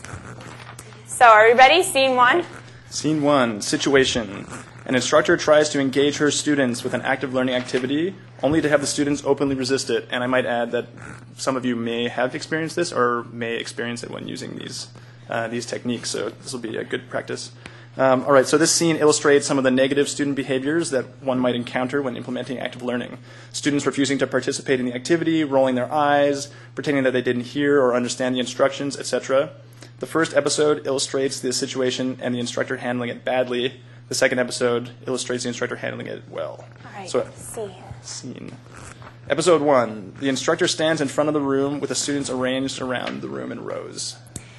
B: So are we ready? Scene one?
A: Scene one, situation. An instructor tries to engage her students with an active learning activity, only to have the students openly resist it. And I might add that some of you may have experienced this or may experience it when using these uh, these techniques. So this will be a good practice. Um, all right, so this scene illustrates some of the negative student behaviors that one might encounter when implementing active learning. Students refusing to participate in the activity, rolling their eyes, pretending that they didn't hear or understand the instructions, et cetera. The first episode illustrates the situation and the instructor handling it badly. The second episode illustrates the instructor handling it well.
B: All right,
A: so,
B: scene.
A: Scene. Episode one. The instructor stands in front of the room with the students arranged around the room in rows.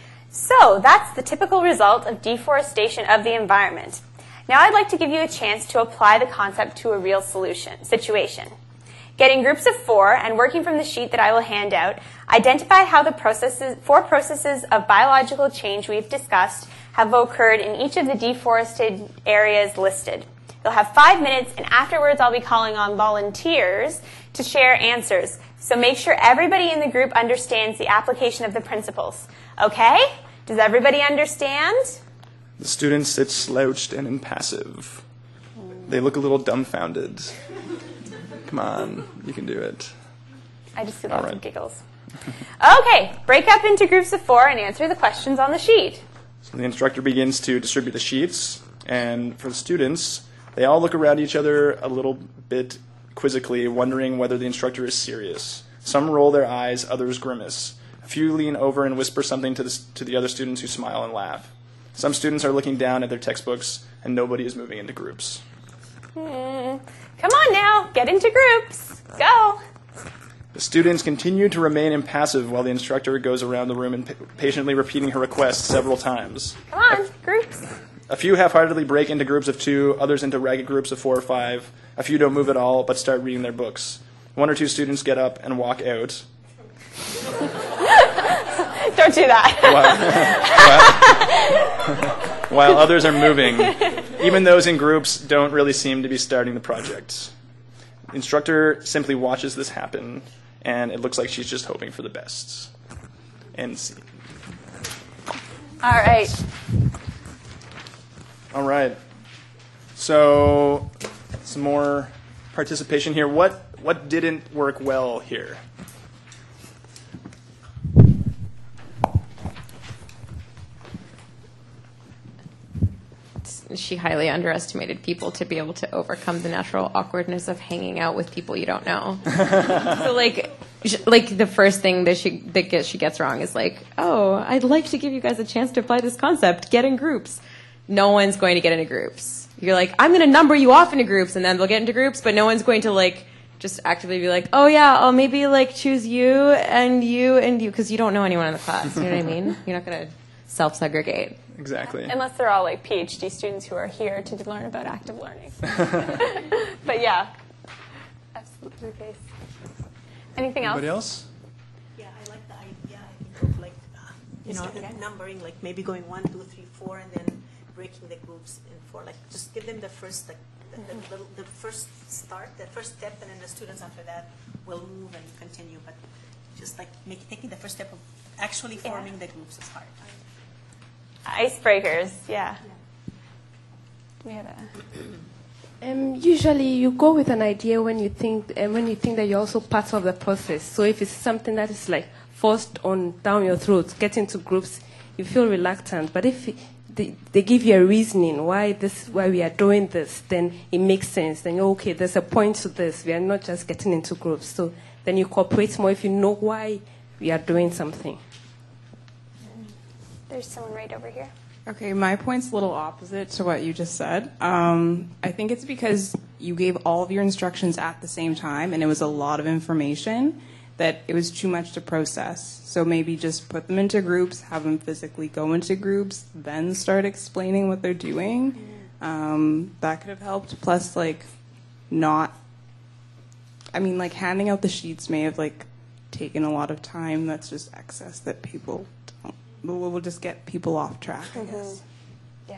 B: So that's the typical result of deforestation of the environment. Now I'd like to give you a chance to apply the concept to a real solution situation. Get in groups of four and working from the sheet that I will hand out, identify how the processes, four processes of biological change we've discussed have occurred in each of the deforested areas listed. You'll have five minutes, and afterwards I'll be calling on volunteers to share answers. So make sure everybody in the group understands the application of the principles. Okay? Does everybody understand?
A: The students sit slouched and impassive. They look a little dumbfounded. Come on, you can do it.
B: I just see
A: All
B: lots
A: right.
B: of giggles. Okay, break up into groups of four and answer the questions on the sheet.
A: So the instructor begins to distribute the sheets, and for the students, they all look around each other a little bit quizzically, wondering whether the instructor is serious. Some roll their eyes, others grimace. A few lean over and whisper something to the, to the other students who smile and laugh. Some students are looking down at their textbooks, and nobody is moving into groups.
B: Hmm. Come on now, get into groups. Go.
A: The students continue to remain impassive while the instructor goes around the room and pa- patiently repeating her request several times.
B: Come on, groups.
A: A few half-heartedly break into groups of two, others into ragged groups of four or five. A few don't move at all, but start reading their books. One or two students get up and walk out.
B: Don't do that.
A: While, while others are moving. Even those in groups don't really seem to be starting the project. The instructor simply watches this happen, and it looks like she's just hoping for the best. End scene.
B: All right.
A: All right. So, some more participation here. What what didn't work well here?
F: She highly underestimated people to be able to overcome the natural awkwardness of hanging out with people you don't know. So, like, sh- like the first thing that she that get, she gets wrong is like, oh, I'd like to give you guys a chance to apply this concept. Get in groups. No one's going to get into groups. You're like, I'm going to number you off into groups, and then they'll get into groups, but no one's going to like just actively be like, oh yeah, I'll maybe like choose you and you and you, because you don't know anyone in the class. You know what I mean? You're not going to self-segregate.
A: Exactly.
B: Unless they're all like PhD students who are here to learn about active learning. But yeah, absolutely the case. Anything else?
A: Anybody else?
I: Yeah, I like the idea I think, of like, uh, you know, numbering, like maybe going one, two, three, four, and then breaking the groups in four. Like, just give them the first, like, the, the, little, the first start, the first step, and then the students after that will move and continue. But just like make, taking the first step of actually forming yeah. the groups is hard.
B: Icebreakers, yeah. We have a.
M: Um, usually, you go with an idea when you think, and when you think that you're also part of the process. So, if it's something that is like forced on down your throat, get into groups, you feel reluctant. But if it, they, they give you a reasoning why this, why we are doing this, then it makes sense. Then you're okay. There's a point to this. We are not just getting into groups. So then you cooperate more if you know why we are doing something.
B: There's someone right over here.
N: Okay, my point's a little opposite to what you just said. Um, I think it's because you gave all of your instructions at the same time, and it was a lot of information that it was too much to process. So maybe just put them into groups, have them physically go into groups, then start explaining what they're doing. Um, that could have helped. Plus, like, not. I mean, like handing out the sheets may have like taken a lot of time. That's just excess that people don't. We'll, we'll just get people off track, I guess.
B: Yeah.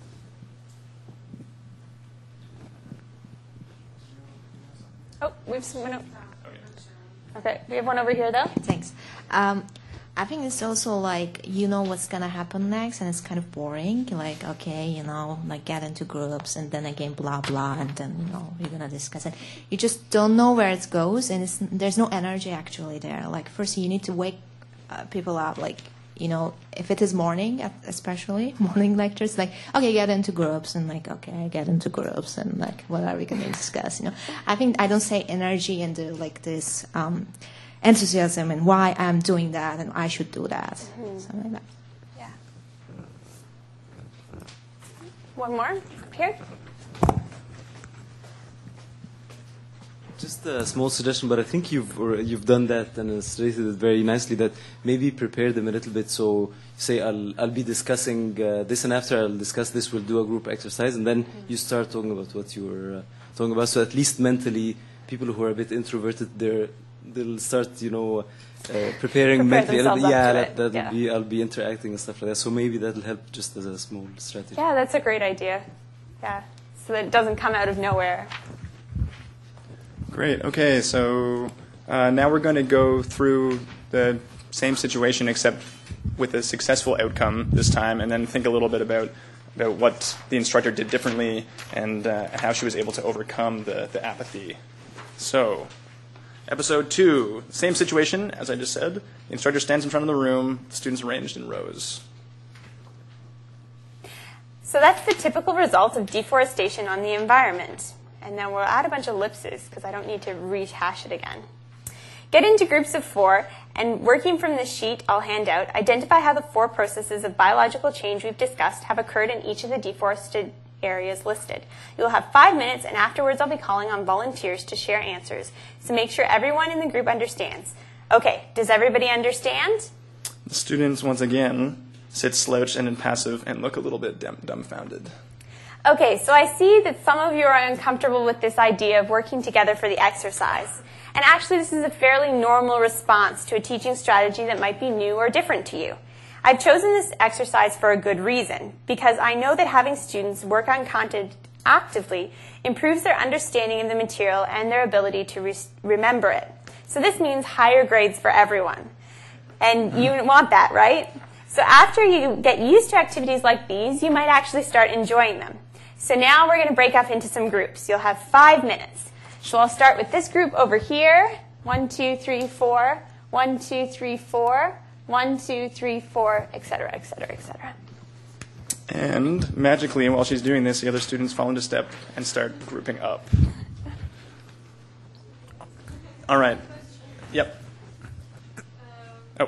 B: Oh, we have someone. Okay, we have one over here though.
O: Thanks. Um, I think it's also like you know what's gonna happen next, and it's kind of boring. Like, okay, you know, like get into groups, and then again, blah blah, and then you know you're gonna discuss it. You just don't know where it goes, and it's, there's no energy actually there. Like, first you need to wake uh, people up. Like, you know, if it is morning, especially morning lectures, like, okay, get into groups, and like, okay, get into groups, and like, what are we gonna discuss? You know, I think I don't say energy and the, like this. Um, enthusiasm and why I'm doing that and I should do that. Mm-hmm. Something like that.
B: Yeah. One more up here.
P: Just a small suggestion, but I think you've or you've done that and illustrated it very nicely. That maybe prepare them a little bit. So say I'll I'll be discussing uh, this, and after I'll discuss this, we'll do a group exercise, and then mm-hmm. you start talking about what you were uh, talking about. So at least mentally, people who are a bit introverted, they're they'll start, you know, uh, preparing
B: Prepare
P: mentally.
B: themselves
P: Yeah,
B: up to
P: that,
B: it.
P: that'll
B: Yeah.
P: be I'll be interacting and stuff like that. So maybe that'll help just as a small strategy.
B: Yeah, that's a great idea. Yeah, so that it doesn't come out of nowhere.
A: Great. Okay, so uh, now we're going to go through the same situation except with a successful outcome this time, and then think a little bit about about what the instructor did differently and uh, how she was able to overcome the, the apathy. So, episode two, same situation as I just said. The instructor stands in front of the room, the students arranged in rows.
B: So that's the typical result of deforestation on the environment. And then we'll add a bunch of ellipses because I don't need to rehash it again. Get into groups of four, and working from the sheet I'll hand out, identify how the four processes of biological change we've discussed have occurred in each of the deforested areas listed. You'll have five minutes, and afterwards I'll be calling on volunteers to share answers. So make sure everyone in the group understands. Okay, does everybody understand?
A: The students, once again, sit slouched and impassive and look a little bit dumb- dumbfounded.
B: Okay, so I see that some of you are uncomfortable with this idea of working together for the exercise. And actually, this is a fairly normal response to a teaching strategy that might be new or different to you. I've chosen this exercise for a good reason, because I know that having students work on content actively improves their understanding of the material and their ability to re- remember it. So this means higher grades for everyone. And you want that, right? So after you get used to activities like these, you might actually start enjoying them. So now we're going to break up into some groups. You'll have five minutes. So I'll start with this group over here. One, two, three, four. One, two, three, four. One, two, three, four, et cetera, et cetera, et cetera.
A: And magically, while she's doing this, the other students fall into step and start grouping up. All right. Yep. Oh.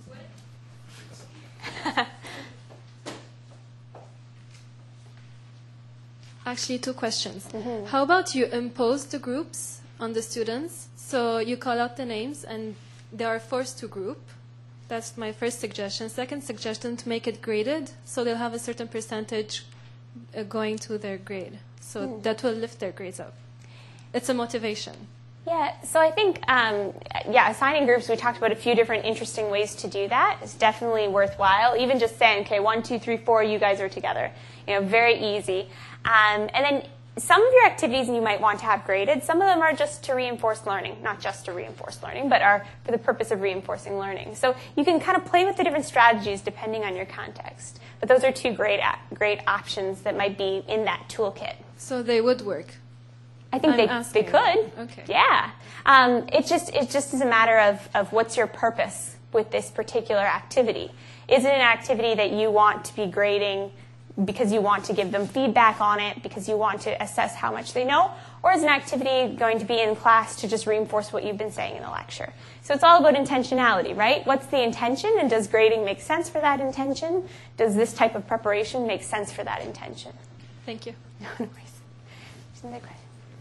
L: Actually, two questions. Mm-hmm. How about you impose the groups on the students? So you call out the names and they are forced to group. That's my first suggestion. Second suggestion, to make it graded, so they'll have a certain percentage uh, going to their grade. So mm. that will lift their grades up. It's a motivation.
B: Yeah, so I think, um, yeah, assigning groups, we talked about a few different interesting ways to do that. It's definitely worthwhile. Even just saying, okay, one, two, three, four, you guys are together. You know, very easy. Um, and then some of your activities you might want to have graded. Some of them are just to reinforce learning, not just to reinforce learning, but are for the purpose of reinforcing learning. So you can kind of play with the different strategies depending on your context. But those are two great, great options that might be in that toolkit.
L: So they would work.
B: I think they, they could.
L: Okay.
B: Yeah. Um, it just it just is a matter of, of what's your purpose with this particular activity. Is it an activity that you want to be grading because you want to give them feedback on it, because you want to assess how much they know, or is an activity going to be in class to just reinforce what you've been saying in the lecture? So it's all about intentionality, right? What's the intention, and does grading make sense for that intention? Does this type of preparation make sense for that intention?
L: Thank you.
B: No worries. There's another question.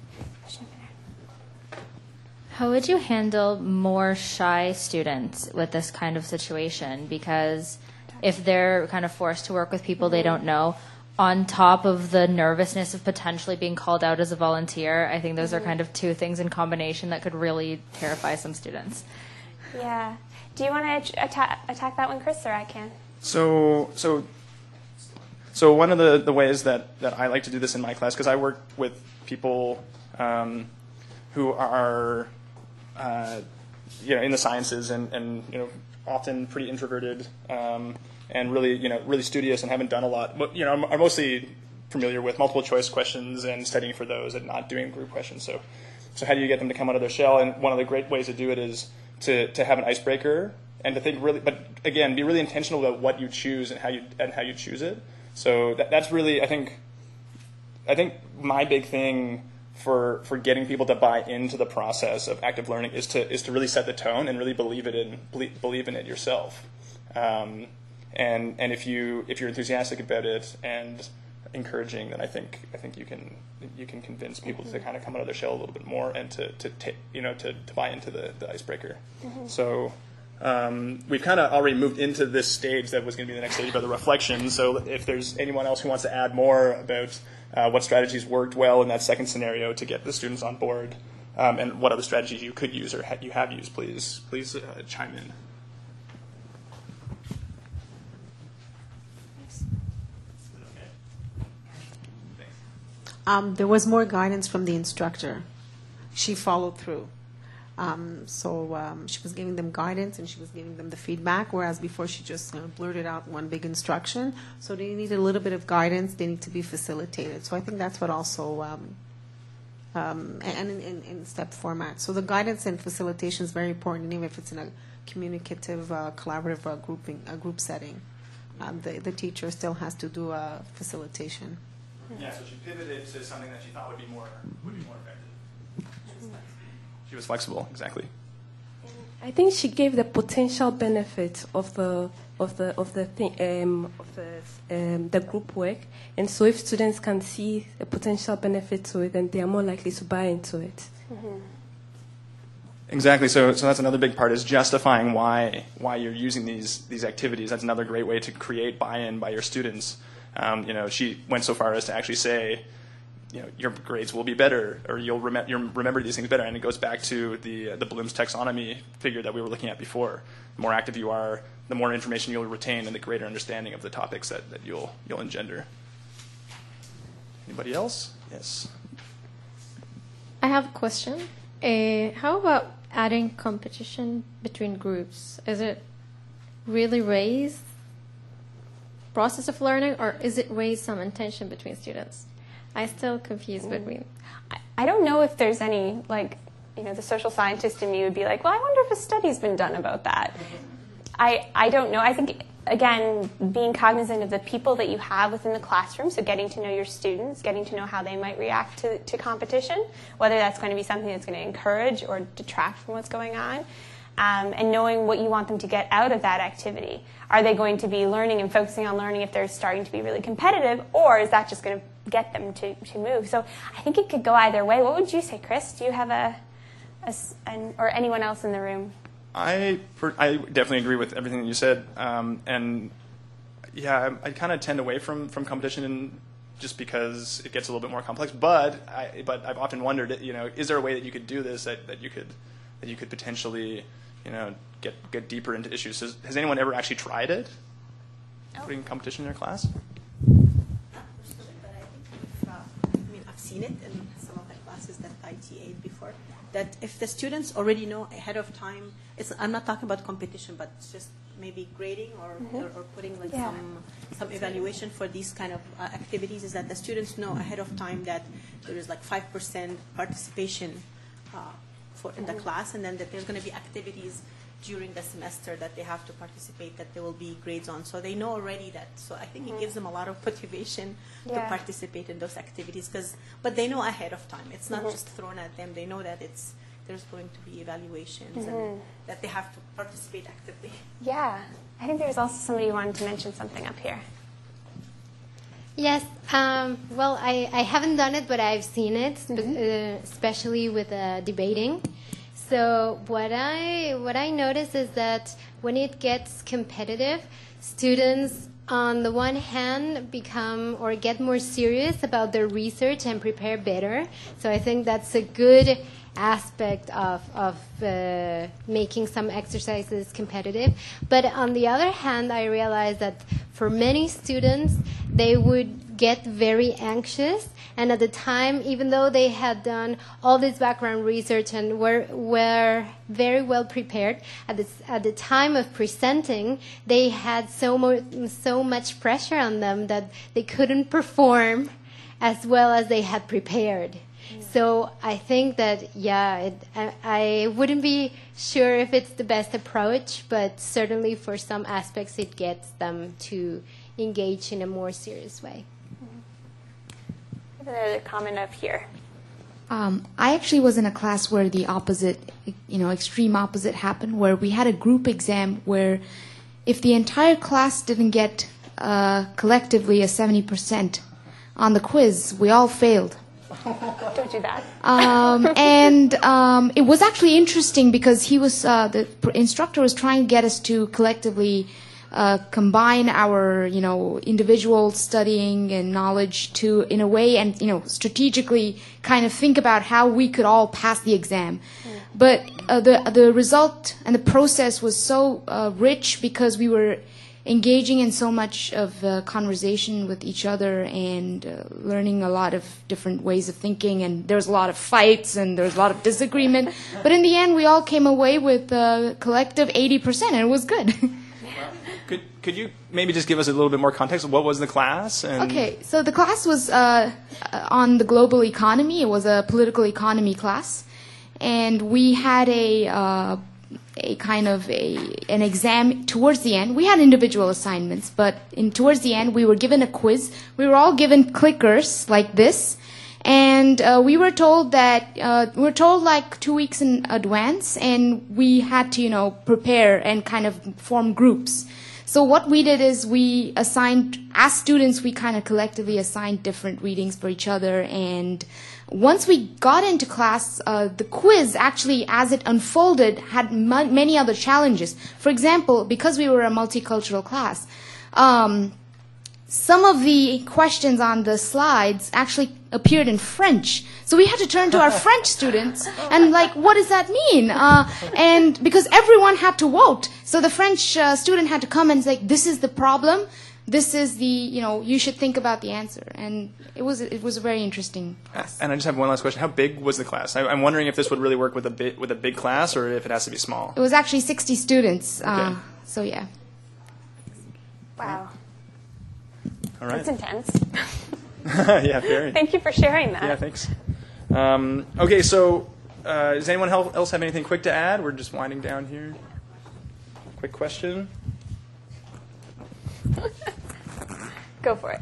Q: How would you handle more shy students with this kind of situation? Because if they're kind of forced to work with people they don't know, on top of the nervousness of potentially being called out as a volunteer, I think those
B: Mhm.
Q: are kind of two things in combination that could really terrify some students.
B: Yeah. Do you want to atta- attack that one, Chris, or I can?
A: So, so, so one of the, the ways that, that I like to do this in my class, because I work with people um, who are, uh, you know, in the sciences and, and you know, often pretty introverted um, and really, you know, really studious and haven't done a lot. But, you know, I'm, I'm mostly familiar with multiple choice questions and studying for those and not doing group questions. So, so how do you get them to come out of their shell? And one of the great ways to do it is to, to have an icebreaker and to think really, but again, be really intentional about what you choose and how you and how you choose it. So that, that's really, I think, I think my big thing for for getting people to buy into the process of active learning is to is to really set the tone and really believe it in believe, believe in it yourself. Um, and and if you if you're enthusiastic about it and encouraging, then I think I think you can you can convince people to kind of come out of their shell a little bit more and to to ta- you know to, to buy into the, the icebreaker.
B: Mhm.
A: So um, we've kind of already moved into this stage that was going to be the next stage about the reflection. So if there's anyone else who wants to add more about uh, what strategies worked well in that second scenario to get the students on board, um, and what other strategies you could use or ha- you have used, please please uh, chime in.
I: Um, there was more guidance from the instructor. She followed through. Um, so um, she was giving them guidance and she was giving them the feedback, whereas before she just you know, blurted out one big instruction. So they need a little bit of guidance. They need to be facilitated. So I think that's what also, um, um, and in, in, in step format. So the guidance and facilitation is very important, even if it's in a communicative, uh, collaborative uh, grouping, a group setting. Um, the, the teacher still has to do a facilitation.
A: Yeah, so she pivoted to something that she thought would be more would be more effective. She was flexible, exactly.
M: I think she gave the potential benefit of the of the of the thing um, of the um, the group work, and so if students can see a potential benefit to it, then they are more likely to buy into it.
B: Mm-hmm.
A: Exactly. So, so that's another big part is justifying why why you're using these these activities. That's another great way to create buy-in by your students. Um, you know, she went so far as to actually say, you know, your grades will be better, or you'll, rem- you'll remember these things better. And it goes back to the uh, the Bloom's taxonomy figure that we were looking at before. The more active you are, the more information you'll retain, and the greater understanding of the topics that, that you'll you'll engender. Anybody else? Yes.
F: I have a question. Uh, how about adding competition between groups? Is it really raise process of learning, or is it raise some intention between students? I'm still confused between.
B: I, I don't know if there's any, like, you know, the social scientist in me would be like, well, I wonder if a study's been done about that. I, I don't know. I think, again, being cognizant of the people that you have within the classroom, so getting to know your students, getting to know how they might react to, to competition, whether that's going to be something that's going to encourage or detract from what's going on, um, and knowing what you want them to get out of that activity. Are they going to be learning and focusing on learning if they're starting to be really competitive, or is that just going to get them to, to move? So I think it could go either way. What would you say, Chris? Do you have a, a an, or anyone else in the room?
A: I per, I definitely agree with everything that you said, um, and yeah, I, I kind of tend away from, from competition just because it gets a little bit more complex. But I but I've often wondered, you know, is there a way that you could do this that, that you could that you could potentially, you know, get get deeper into issues? Has, has anyone ever actually tried it? Oh. Putting competition in their class?
I: I mean, I've seen it in some of the classes that I T A'd before, that if the students already know ahead of time, it's, I'm not talking about competition, but it's just maybe grading or, mm-hmm. or, or putting like yeah. some some evaluation for these kind of uh, activities, is that the students know ahead of time that there is like five percent participation uh, for in mm-hmm. the class, and then that there's going to be activities during the semester that they have to participate, that there will be grades on. So they know already that. So I think mm-hmm. it gives them a lot of motivation yeah. to participate in those activities. Cause, but they know ahead of time. It's not mm-hmm. just thrown at them. They know that it's there's going to be evaluations mm-hmm. and that they have to participate actively.
B: Yeah. I think there was also somebody who wanted to mention something up here.
R: Yes. Um, well, I, I haven't done it, but I've seen it, spe- uh, especially with uh, debating. So what I what I notice is that when it gets competitive, students on the one hand, become or get more serious about their research and prepare better. So I think that's a good aspect of, of uh, making some exercises competitive. But on the other hand, I realized that for many students, they would get very anxious. And at the time, even though they had done all this background research and were, were very well prepared, at the, at the time of presenting, they had so, mo- so much pressure on them that they couldn't perform as well as they had prepared. So I think that, yeah, it, I, I wouldn't be sure if it's the best approach, but certainly for some aspects it gets them to engage in a more serious way.
B: Another comment up here.
D: Um, I actually was in a class where the opposite, you know, extreme opposite happened, where we had a group exam where if the entire class didn't get uh, collectively a seventy percent on the quiz, we all failed.
B: Don't do that.
D: Um, and um, it was actually interesting because he was uh, the instructor was trying to get us to collectively uh, combine our, you know, individual studying and knowledge to, in a way, and you know, strategically kind of think about how we could all pass the exam. Mm. But uh, the the result and the process was so uh, rich because we were engaging in so much of uh, conversation with each other and uh, learning a lot of different ways of thinking, and there was a lot of fights and there was a lot of disagreement, but in the end we all came away with a collective eighty percent and it was good.
A: Could could you maybe just give us a little bit more context? What was the class? And
D: Okay, so the class was uh, on the global economy. It was a political economy class, and we had a uh, a kind of a an exam towards the end. We had individual assignments, but in towards the end we were given a quiz. We were all given clickers like this, and uh, we were told that uh, we were told like two weeks in advance, and we had to, you know, prepare and kind of form groups. So what we did is we assigned, as students, we kind of collectively assigned different readings for each other, and once we got into class, uh, the quiz actually, as it unfolded, had m- many other challenges. For example, because we were a multicultural class, um, some of the questions on the slides actually appeared in French. So we had to turn to our French students and like, what does that mean? Uh, and because everyone had to vote, so the French uh, student had to come and say, this is the problem. This is the, you know, you should think about the answer. And it was it was a very interesting class.
A: And I just have one last question. How big was the class? I, I'm wondering if this would really work with a bit with a big class, or if it has to be small.
D: It was actually sixty students. Uh,
A: Okay.
D: So yeah.
B: Wow.
A: All right.
B: That's intense.
A: Yeah, very.
B: Thank you for sharing that.
A: Yeah, thanks. Um, okay, so uh, does anyone hel- else have anything quick to add? We're just winding down here. Quick question.
B: Go for it.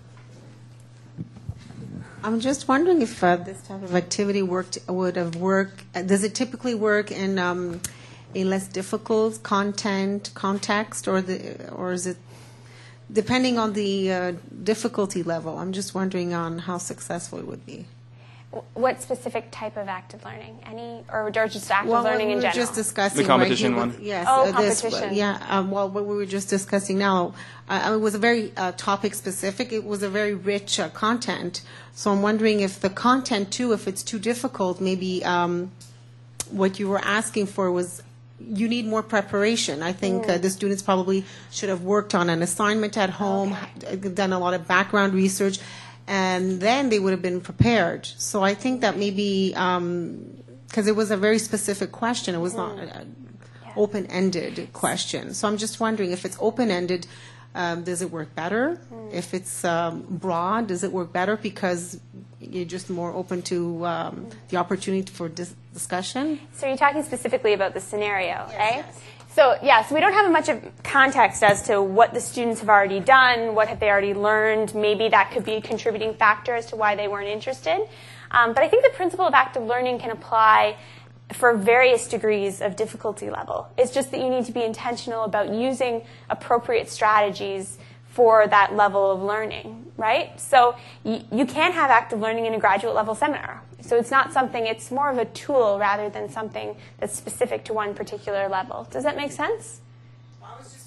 S: I'm just wondering if uh, this type of activity worked would have worked. Uh, does it typically work in um, a less difficult content context, or the or is it depending on the uh, difficulty level? I'm just wondering on how successful it would be.
B: What specific type of active learning? Any, or just active
S: well,
B: learning
S: we
B: in
S: were
B: general?
S: just discussing
A: The competition
S: right here
A: one.
S: with- yes.
B: Oh,
S: uh, this,
B: competition.
S: yeah. Um, well, what we were just discussing now, uh, it was a very uh, topic specific. It was a very rich uh, content. So I'm wondering if the content too, if it's too difficult, maybe um, what you were asking for was you need more preparation. I think
B: Mm.
S: uh, the students probably should have worked on an assignment at home, okay. done a lot of background research, and then they would have been prepared. So I think that maybe, because it was a very specific question, it was not an open-ended question. So I'm just wondering if it's open-ended, um, does it work better?
B: Mm.
S: If it's um, broad, does it work better because you're just more open to um, the opportunity for dis- discussion?
B: So you're talking specifically about the scenario, right? So, yeah, so we don't have much of context as to what the students have already done, what have they already learned. Maybe that could be a contributing factor as to why they weren't interested. Um, but I think the principle of active learning can apply for various degrees of difficulty level. It's just that you need to be intentional about using appropriate strategies for that level of learning, right? So y- you can have active learning in a graduate level seminar. So it's not something, it's more of a tool rather than something that's specific to one particular level. Does that make sense?
S: I was just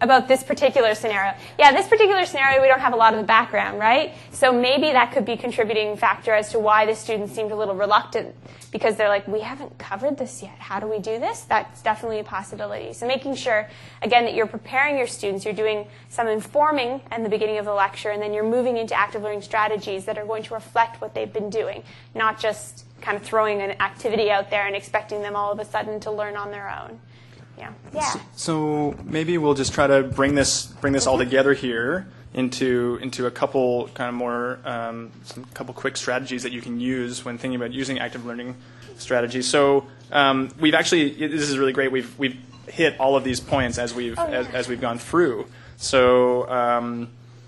B: About this particular scenario. Yeah, this particular scenario, we don't have a lot of the background, right? So maybe that could be a contributing factor as to why the students seemed a little reluctant, because they're like, we haven't covered this yet. How do we do this? That's definitely a possibility. So making sure, again, that you're preparing your students, you're doing some informing in the beginning of the lecture, and then you're moving into active learning strategies that are going to reflect what they've been doing, not just kind of throwing an activity out there and expecting them all of a sudden to learn on their own. Yeah. Yeah.
A: So maybe we'll just try to bring this bring this all together here into into a couple kind of more um, some couple quick strategies that you can use when thinking about using active learning strategies. So um, we've actually this is really great. We've we've hit all of these points as we've
B: oh, yeah.
A: as, as we've gone through. So um,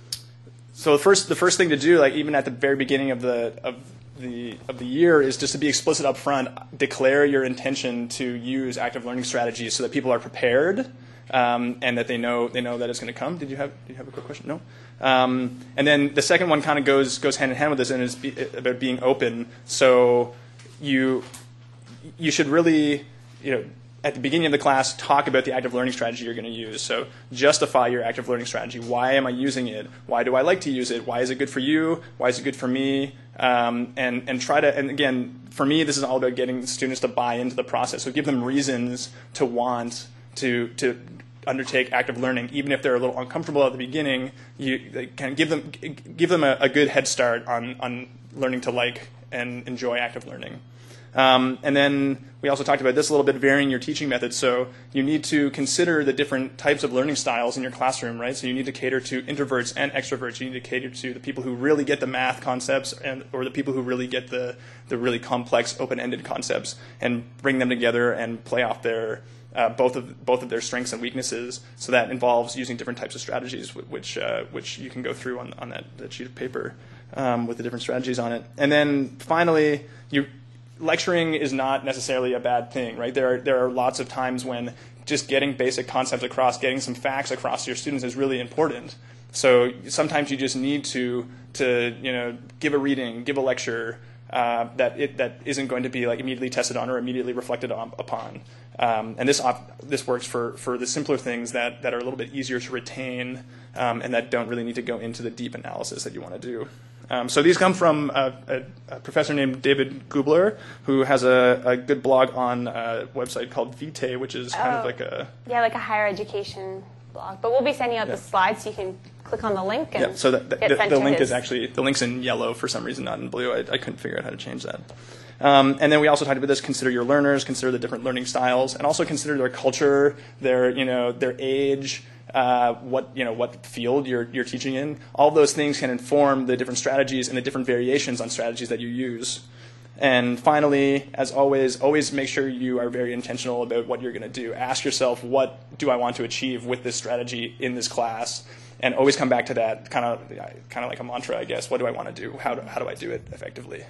A: so the first the first thing to do, like even at the very beginning of the of the of the year, is just to be explicit up front, declare your intention to use active learning strategies so that people are prepared um, and that they know they know that it's going to come. Did you have did you have a quick question? No. Um, and then the second one kind of goes goes hand in hand with this, and is be, about being open. So you you should really, you know, at the beginning of the class, talk about the active learning strategy you're going to use. So justify your active learning strategy. Why am I using it? Why do I like to use it? Why is it good for you? Why is it good for me? Um, and, and try to, and again, for me, this is all about getting students to buy into the process. So give them reasons to want to, to undertake active learning, even if they're a little uncomfortable at the beginning. You kind of give them, give them a, a good head start on, on learning to like and enjoy active learning. Um, and then we also talked about this a little bit, varying your teaching methods. So you need to consider the different types of learning styles in your classroom, right? So you need to cater to introverts and extroverts. You need to cater to the people who really get the math concepts and or the people who really get the, the really complex open-ended concepts, and bring them together and play off their uh, both of both of their strengths and weaknesses. So that involves using different types of strategies, which uh, which you can go through on on that, that sheet of paper um, with the different strategies on it. And then finally, you. Lecturing is not necessarily a bad thing, right? There are there are lots of times when just getting basic concepts across, getting some facts across to your students is really important. So sometimes you just need to to you know give a reading, give a lecture uh, that it that isn't going to be like immediately tested on or immediately reflected on, upon. Um, and this op- this works for for the simpler things that that are a little bit easier to retain um, and that don't really need to go into the deep analysis that you want to do. Um, so these come from a, a, a professor named David Gubler, who has a, a good blog on a website called Vitae, which is kind
B: oh.
A: of like a...
B: Yeah, like a higher education blog. But we'll be sending out
A: yeah.
B: the slides so you can click on the link and
A: yeah, so that, that,
B: get
A: the,
B: sent
A: the
B: to
A: link
B: his.
A: is actually... The link's in yellow for some reason, not in blue. I, I couldn't figure out how to change that. Um, and then we also talked about this, consider your learners, consider the different learning styles, and also consider their culture, their, you know, their age, uh, what, you know, what field you're, you're teaching in. All of those things can inform the different strategies and the different variations on strategies that you use. And finally, as always, always make sure you are very intentional about what you're going to do. Ask yourself, what do I want to achieve with this strategy in this class? And always come back to that, kind of, kind of like a mantra, I guess. What do I want to do? How do, how do I do it effectively?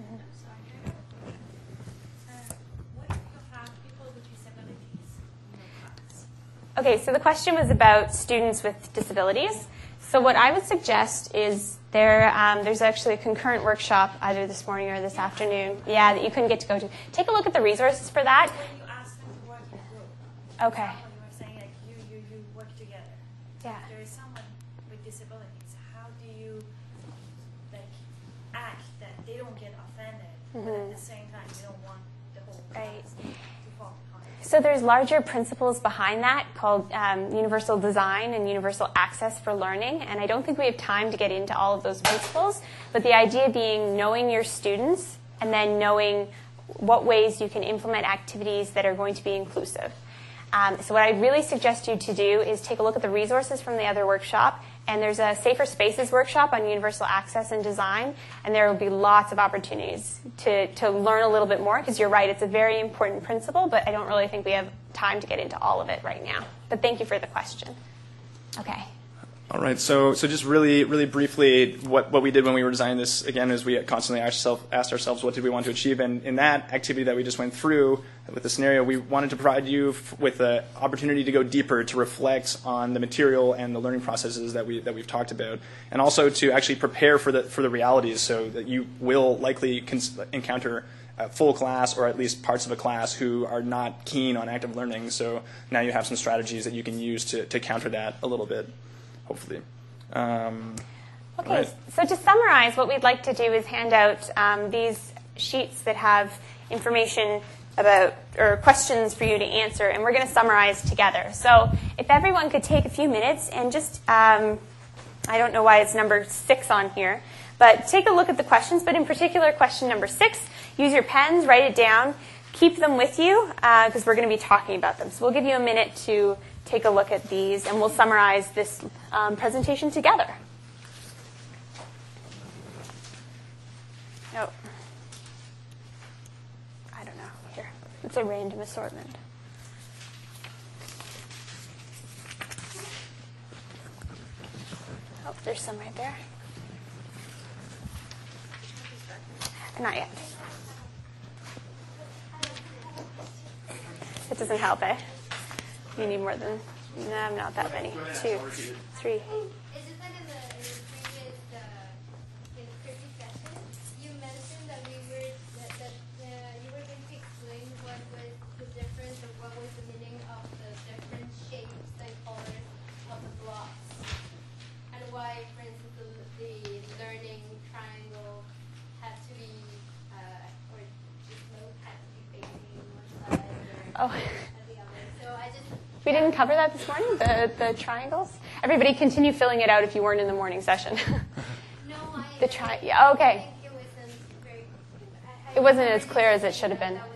B: Okay, so the question was about students with disabilities. So what I would suggest is there, um, there's actually a concurrent workshop either this morning or this afternoon, yeah, that you couldn't get to go to. Take a look at the resources for that.
H: When you ask them to work in a group,
B: okay.
H: you were saying like you, you, you work together.
B: Yeah.
H: If there is someone with disabilities, how do you like act that they don't get offended,
B: Mm-hmm.
H: but at the same time you don't want the whole
B: right.
H: class to fall behind?
B: So there's larger principles behind that called um, universal design and universal access for learning. And I don't think we have time to get into all of those principles. But the idea being knowing your students and then knowing what ways you can implement activities that are going to be inclusive. Um, so what I really suggest you to do is take a look at the resources from the other workshop. And there's a Safer Spaces workshop on universal access and design. And there will be lots of opportunities to, to learn a little bit more, because you're right, it's a very important principle, but I don't really think we have time to get into all of it right now. But thank you for the question. Okay.
A: All right, so so just really, really briefly, what, what we did when we were designing this, again, is we constantly asked, self, asked ourselves what did we want to achieve, and in that activity that we just went through with the scenario, we wanted to provide you f- with the opportunity to go deeper, to reflect on the material and the learning processes that, we, that we've talked about, and also to actually prepare for the, for the realities so that you will likely cons- encounter a full class or at least parts of a class who are not keen on active learning. So now you have some strategies that you can use to, to counter that a little bit, hopefully. Um,
B: Okay,
A: right.
B: so to summarize, what we'd like to do is hand out um, these sheets that have information about, or questions for you to answer, and we're going to summarize together. So if everyone could take a few minutes and just, um, I don't know why it's number six on here, but take a look at the questions, but in particular question number six, use your pens, write it down, keep them with you, because uh, we're going to be talking about them. So we'll give you a minute to take a look at these, and we'll summarize this um, presentation together. Oh, I don't know. Here, it's a random assortment. Oh, there's some right there. Not yet. It doesn't help, eh? You need more than, no, not that many. Two, three. Oh, we didn't cover that this morning, the, the triangles? Everybody continue filling it out if you weren't in the morning session. No, I... The tri- yeah, okay. It wasn't, very, it wasn't as clear as it should have been.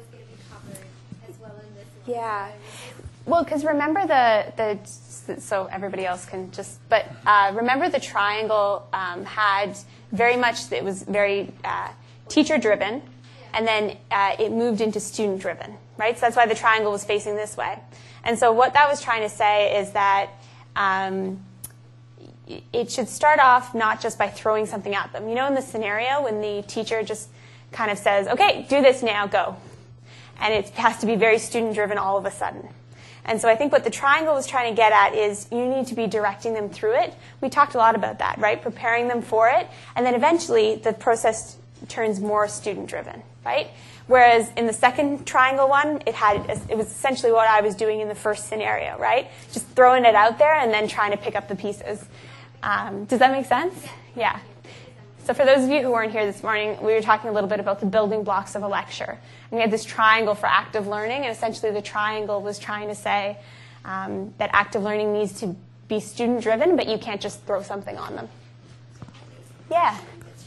B: Yeah. Well, because remember the, the, so everybody else can just, but uh, remember the triangle um, had very much, it was very uh, teacher-driven, and then uh, it moved into student-driven, right? So that's why the triangle was facing this way. And so what that was trying to say is that um, it should start off not just by throwing something at them. You know, in the scenario when the teacher just kind of says, okay, do this now, go. And it has to be very student-driven all of a sudden. And so I think what the triangle was trying to get at is you need to be directing them through it. We talked a lot about that, right? Preparing them for it. And then eventually the process turns more student-driven, right? Whereas in the second triangle one, it had it was essentially what I was doing in the first scenario, right? Just throwing it out there and then trying to pick up the pieces. Um, does that make sense? Yeah. So for those of you who weren't here this morning, we were talking a little bit about the building blocks of a lecture. And we had this triangle for active learning, and essentially the triangle was trying to say um, that active learning needs to be student-driven, but you can't just throw something on them. Yeah.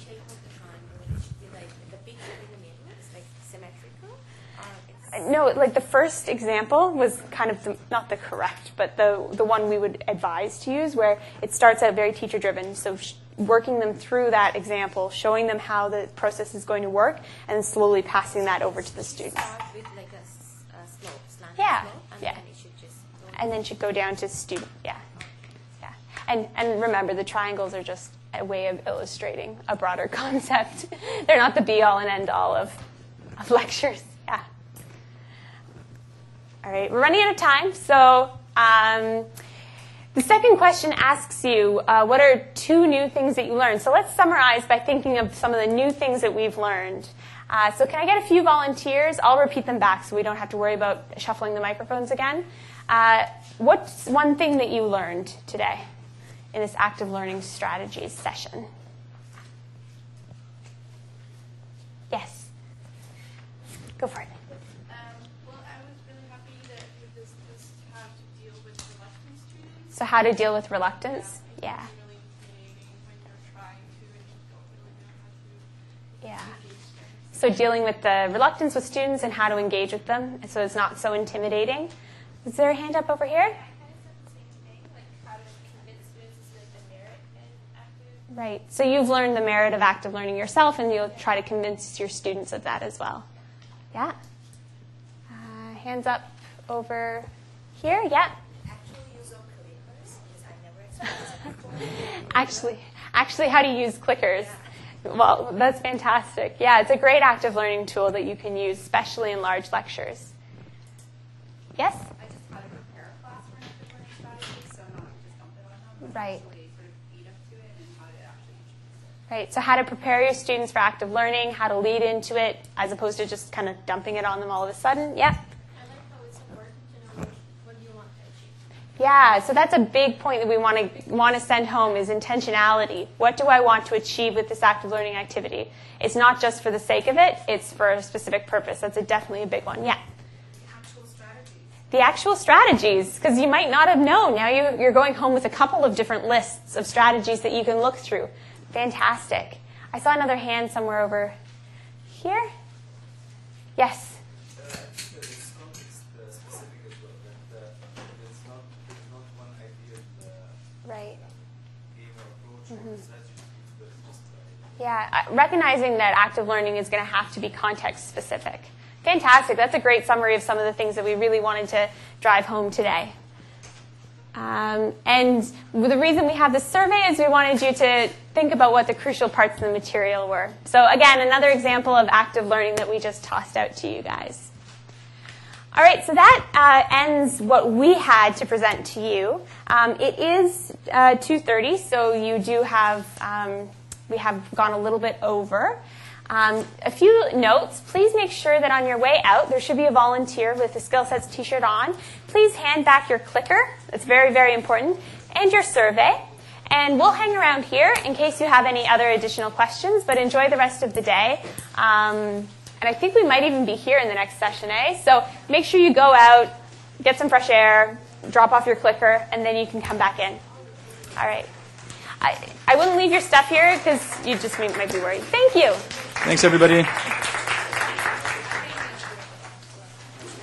B: No, like the first example was kind of the, not the correct, but the the one we would advise to use, where it starts out very teacher-driven. So sh- working them through that example, showing them how the process is going to work, and then slowly passing that over to the students.
O: Start with like a, s- a slope, slanted
B: Yeah,
O: slope, and
B: yeah.
O: then it should just go
B: And then should go down to student. Yeah, yeah. And and remember, the triangles are just a way of illustrating a broader concept. They're not the be-all and end-all of of lectures. Yeah. All right, we're running out of time, so um, the second question asks you, uh, what are two new things that you learned? So let's summarize by thinking of some of the new things that we've learned. Uh, so can I get a few volunteers? I'll repeat them back so we don't have to worry about shuffling the microphones again. Uh, what's one thing that you learned today in this active learning strategies session? Yes. Go for it. So how to deal with reluctance? Yeah. Yeah. So dealing with the reluctance with students and how to engage with them so it's not so intimidating. Is there a hand up over here? Right. So you've learned the merit of active learning yourself, and you'll try to convince your students of that as well. Yeah. Uh, hands up over here. Yeah. Actually, actually, how to use clickers. Well, that's fantastic. Yeah, it's a great active learning tool that you can use, especially in large lectures. Yes?
T: I just how to prepare a class for an active learning strategy, so not just dump it on them, but
B: right.
T: actually sort of feed up to it and how to actually introduce it.
B: Right, so how to prepare your students for active learning, how to lead into it, as opposed to just kind of dumping it on them all of a sudden. Yeah? Yeah, so that's a big point that we want to want to send home is intentionality. What do I want to achieve with this active learning activity? It's not just for the sake of it, it's for a specific purpose. That's a, definitely a big one. Yeah?
T: Actual strategies.
B: The actual strategies, because you might not have known. Now you, you're going home with a couple of different lists of strategies that you can look through. Fantastic. I saw another hand somewhere over here. Yes?
P: Uh, it's context uh, specific as well. That uh, it's not there's not one ideal uh,
B: Right.
P: game or approach
B: Mhm.
P: or strategy, but it's just uh,
B: Yeah, uh, recognizing that active learning is going to have to be context specific. Fantastic. That's a great summary of some of the things that we really wanted to drive home today. Um, and the reason we have this survey is we wanted you to think about what the crucial parts of the material were. So again, another example of active learning that we just tossed out to you guys. All right, so that uh, ends what we had to present to you. Um, it is uh, two thirty, so you do have, um, we have gone a little bit over. Um, a few notes. Please make sure that on your way out, there should be a volunteer with the SkillSets t-shirt on. Please hand back your clicker. It's very, very important. And your survey. And we'll hang around here in case you have any other additional questions, but enjoy the rest of the day. Um, and I think we might even be here in the next session, eh? So make sure you go out, get some fresh air, drop off your clicker, and then you can come back in. All right. I, I wouldn't leave your stuff here because you just might be worried. Thank you.
A: Thanks, everybody.